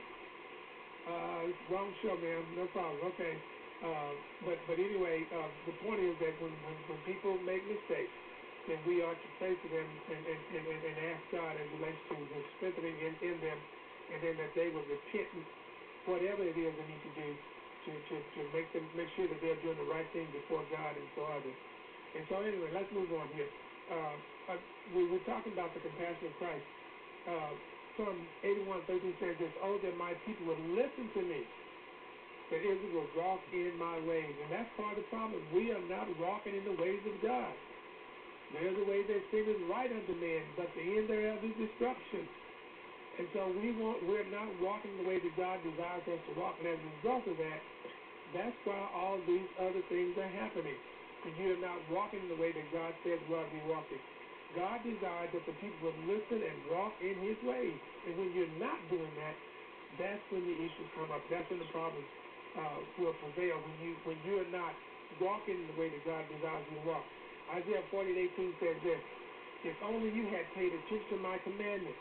Uh, wrong show, ma'am. No problem. Okay. Uh, but but anyway, uh, the point is that when, when, when people make mistakes, then we are to pray for them and, and, and, and ask God as it relates to the strengthening in, in them, and then that they will repent whatever it is they need to do to, to, to make them make sure that they're doing the right thing before God and for others. And so anyway, let's move on here. Uh, uh, we were talking about the compassion of Christ. Uh, Psalm eighty-one thirteen says this, oh, that my people would listen to me, that Israel will walk in my ways. And that's part of the problem. We are not walking in the ways of God. There's a way that seemeth right unto man, but the end thereof is destruction. And so we want, we're not walking the way that God desires us to walk. And as a result of that, that's why all these other things are happening. Because you're not walking the way that God says we ought to be walking. God desires that the people would listen and walk in His ways. And when you're not doing that, that's when the issues come up. That's when the problems uh, will prevail, when, you, when you're not walking the way that God desires you to walk. Isaiah forty eighteen says this, if only you had paid attention to my commandments,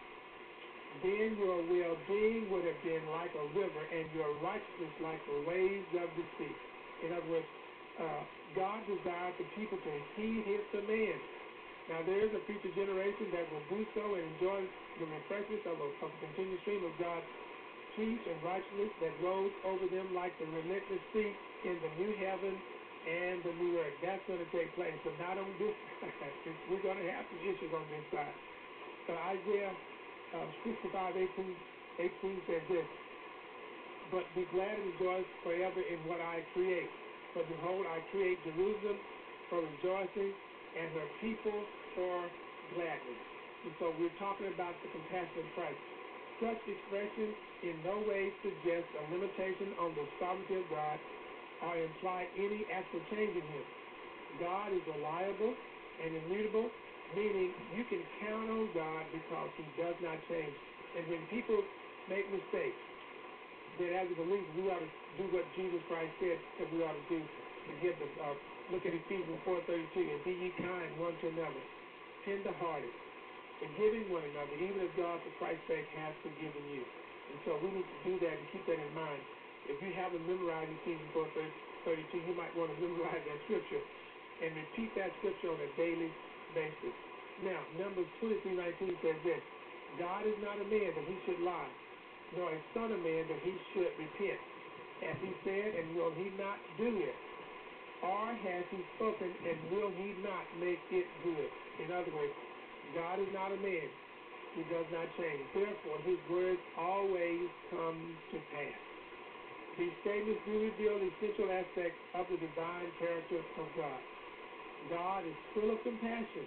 then your well-being would have been like a river and your righteousness like the waves of the sea. In other words, Uh, God desires the people to heed his commands. Now there is a future generation that will do so and enjoy the refreshments of a, of a continuous stream of God's peace and righteousness that rolls over them like the relentless sea in the new heaven and the new earth. That's going to take place, but not on this side. We're going to have some issues on this side. So Isaiah uh, sixty-five, eighteen, eighteen says this, but be glad and rejoice forever in what I create. For behold, I create Jerusalem for rejoicing and her people for gladness. And so we're talking about the compassion of Christ. Such expressions in no way suggest a limitation on the sovereignty of God or imply any actual change in him. God is reliable and immutable, meaning you can count on God because he does not change. And when people make mistakes, then as a believer, we ought to do what Jesus Christ said that we ought to do. Forgive them. Uh, look at Ephesians four thirty-two. And be ye kind one to another, tender-hearted, forgiving one another, even as God for Christ's sake has forgiven you. And so we need to do that and keep that in mind. If you haven't memorized Ephesians four thirty-two, you might want to memorize that scripture and repeat that scripture on a daily basis. Now, Numbers twenty-three nineteen says this, God is not a man that he should lie, nor a son of man that he should repent. Has he said, and will he not do it? Or has he spoken, and will he not make it good? In other words, God is not a man. He does not change. Therefore, his words always come to pass. These statements do reveal the essential aspects of the divine character of God. God is full of compassion.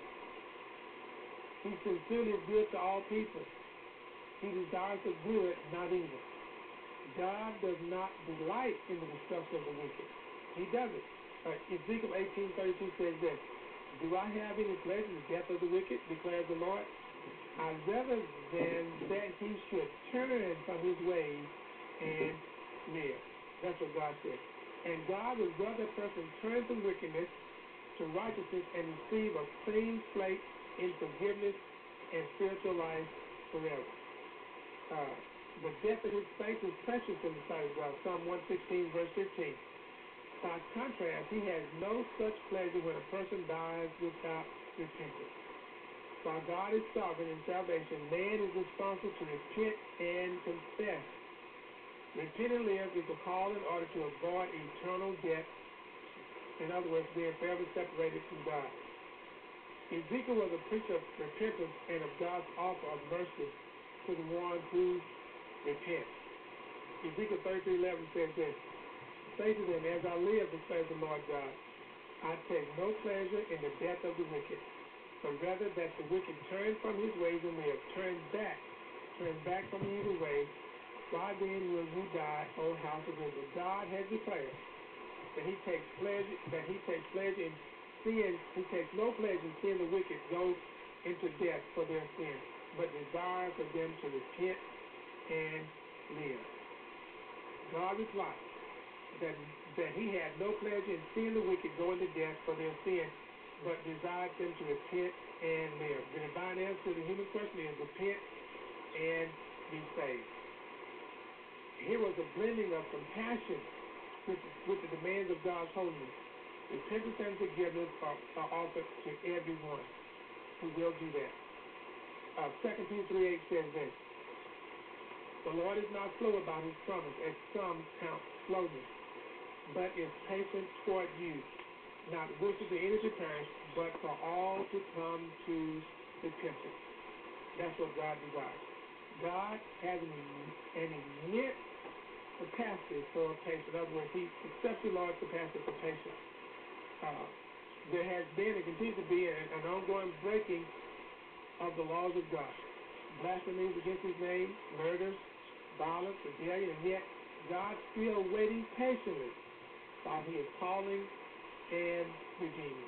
He sincerely is good to all people. He desires the good, not evil. God does not delight in the destruction of the wicked. He doesn't. Uh, Ezekiel eighteen thirty-two says this, do I have any pleasure in the death of the wicked, declares the Lord? I rather than that he should turn from his ways and live. That's what God said. And God would rather a person turn from wickedness to righteousness and receive a clean slate in forgiveness and spiritual life forever. Uh, the death of his saints is precious in the sight of God. Psalm one sixteen, verse fifteen. By contrast, he has no such pleasure when a person dies without repentance. While God is sovereign in salvation, man is responsible to repent and confess. Repent and live is a call in order to avoid eternal death. In other words, being forever separated from God. Ezekiel was a preacher of repentance and of God's offer of mercy to the one who repents. Ezekiel thirty-three eleven says this, say to them, as I live, declares the Lord God, I take no pleasure in the death of the wicked, but rather that the wicked turn from his ways and live, turn back, turn back from the evil way. Why then will you die, O house of Israel? God has declared that he takes pleasure, that he takes pleasure in sin. He takes no pleasure in seeing the wicked go into death for their sin, but desire for them to repent and live. God replied that, that he had no pleasure in seeing the wicked go into death for their sin, but desired them to repent and live. The divine answer to the human question is repent and be saved. Here was a blending of compassion with, with the demands of God's holiness. Repentance and forgiveness are, are offered to everyone who will do that. Uh, Second Peter three eight says this, the Lord is not slow about his promise, as some count slowness, but is patient toward you, not wishing for any to perish, but for all to come to repentance. That's what God desires. God has an, an immense capacity for patience. In other words, he accepts the Lord's capacity for patience. Uh, there has been and continues to be an, an ongoing breaking of the laws of God. Blasphemies against his name, murders, violence, rebellion, and yet God still waiting patiently while he is calling and redeeming.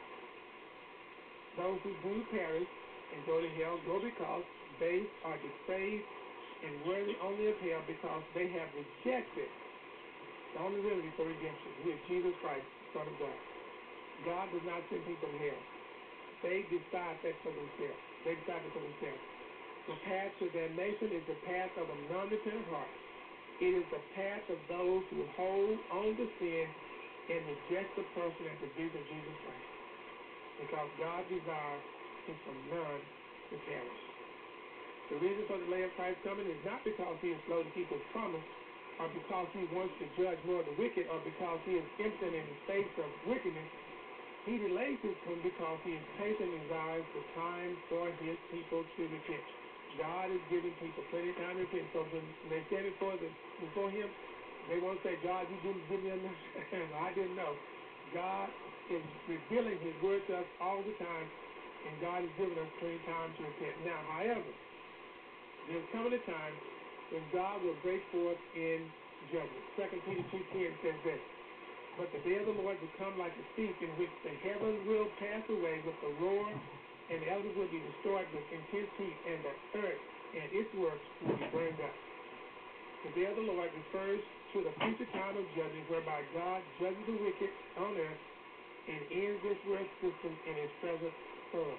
Those who do perish and go to hell go because they are depraved and worthy only of hell because they have rejected the only remedy for redemption, who is Jesus Christ, Son of God. God does not send people to hell. They decide that for themselves. They decide that for themselves. The path to damnation is the path of a non-repentant heart. It is the path of those who hold on to sin and reject the person and the deeds of Jesus Christ. Because God's desire is for none to perish. The reason for the delay of Christ coming is not because he is slow to keep his promise, or because he wants to judge more of the wicked, or because he is impotent in the face of wickedness. He delays his coming because he is patient and desires the time for his people to repent. God is giving people plenty of time to repent. So when they stand before the before him, they won't say, God, you didn't give me enough time. I didn't know. God is revealing his word to us all the time, and God is giving us plenty of time to repent. Now, however, there's coming a time when God will break forth in judgment. Second Peter two ten says this, but the day of the Lord will come like a thief, in which the heavens will pass away with a roar, and the elements will be destroyed with intense heat, and the earth and its works will be burned up. The day of the Lord refers to the future time of judgment, whereby God judges the wicked on earth and ends this world system in its present form.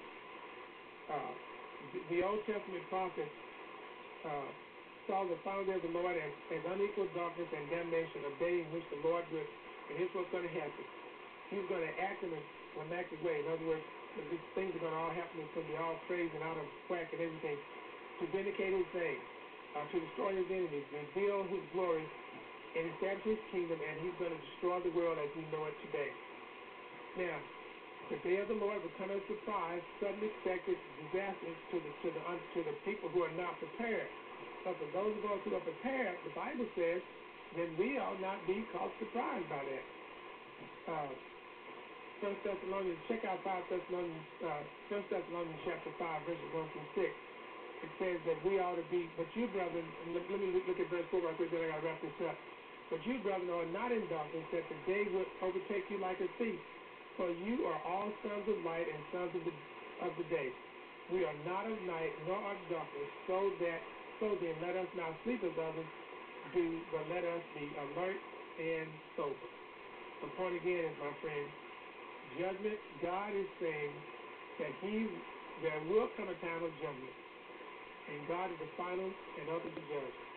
Uh, the, the Old Testament prophets uh, saw the final day of the Lord as, as unequal darkness and damnation, a day in which the Lord would, and here's what's going to happen. He's going to act in a climactic way. In other words, these things are going to all happen. It's going to be all crazy and out of whack and everything. To vindicate his name, uh, to destroy his enemies, reveal his glory, and establish his kingdom, and he's going to destroy the world as we know it today. Now, the day of the Lord will come as a surprise, sudden expected disaster to the to the to the people who are not prepared. But for those of us who are prepared, the Bible says, then we ought not be caught surprised by that. Uh, First Thessalonians, check out five Thessalonians, uh, First Thessalonians chapter five, verses one through six. It says that we ought to be, but you, brethren, let, let me look at verse four right quick, then I got to wrap this up. But you, brethren, are not in darkness, that the day would overtake you like a thief. For you are all sons of light and sons of the of the day. We are not of night, nor of darkness, so that so then let us not sleep as others do, but let us be alert and sober. The point again is, my friend, judgment. God is saying that He there will come a time of judgment, and God is the final and ultimate judge.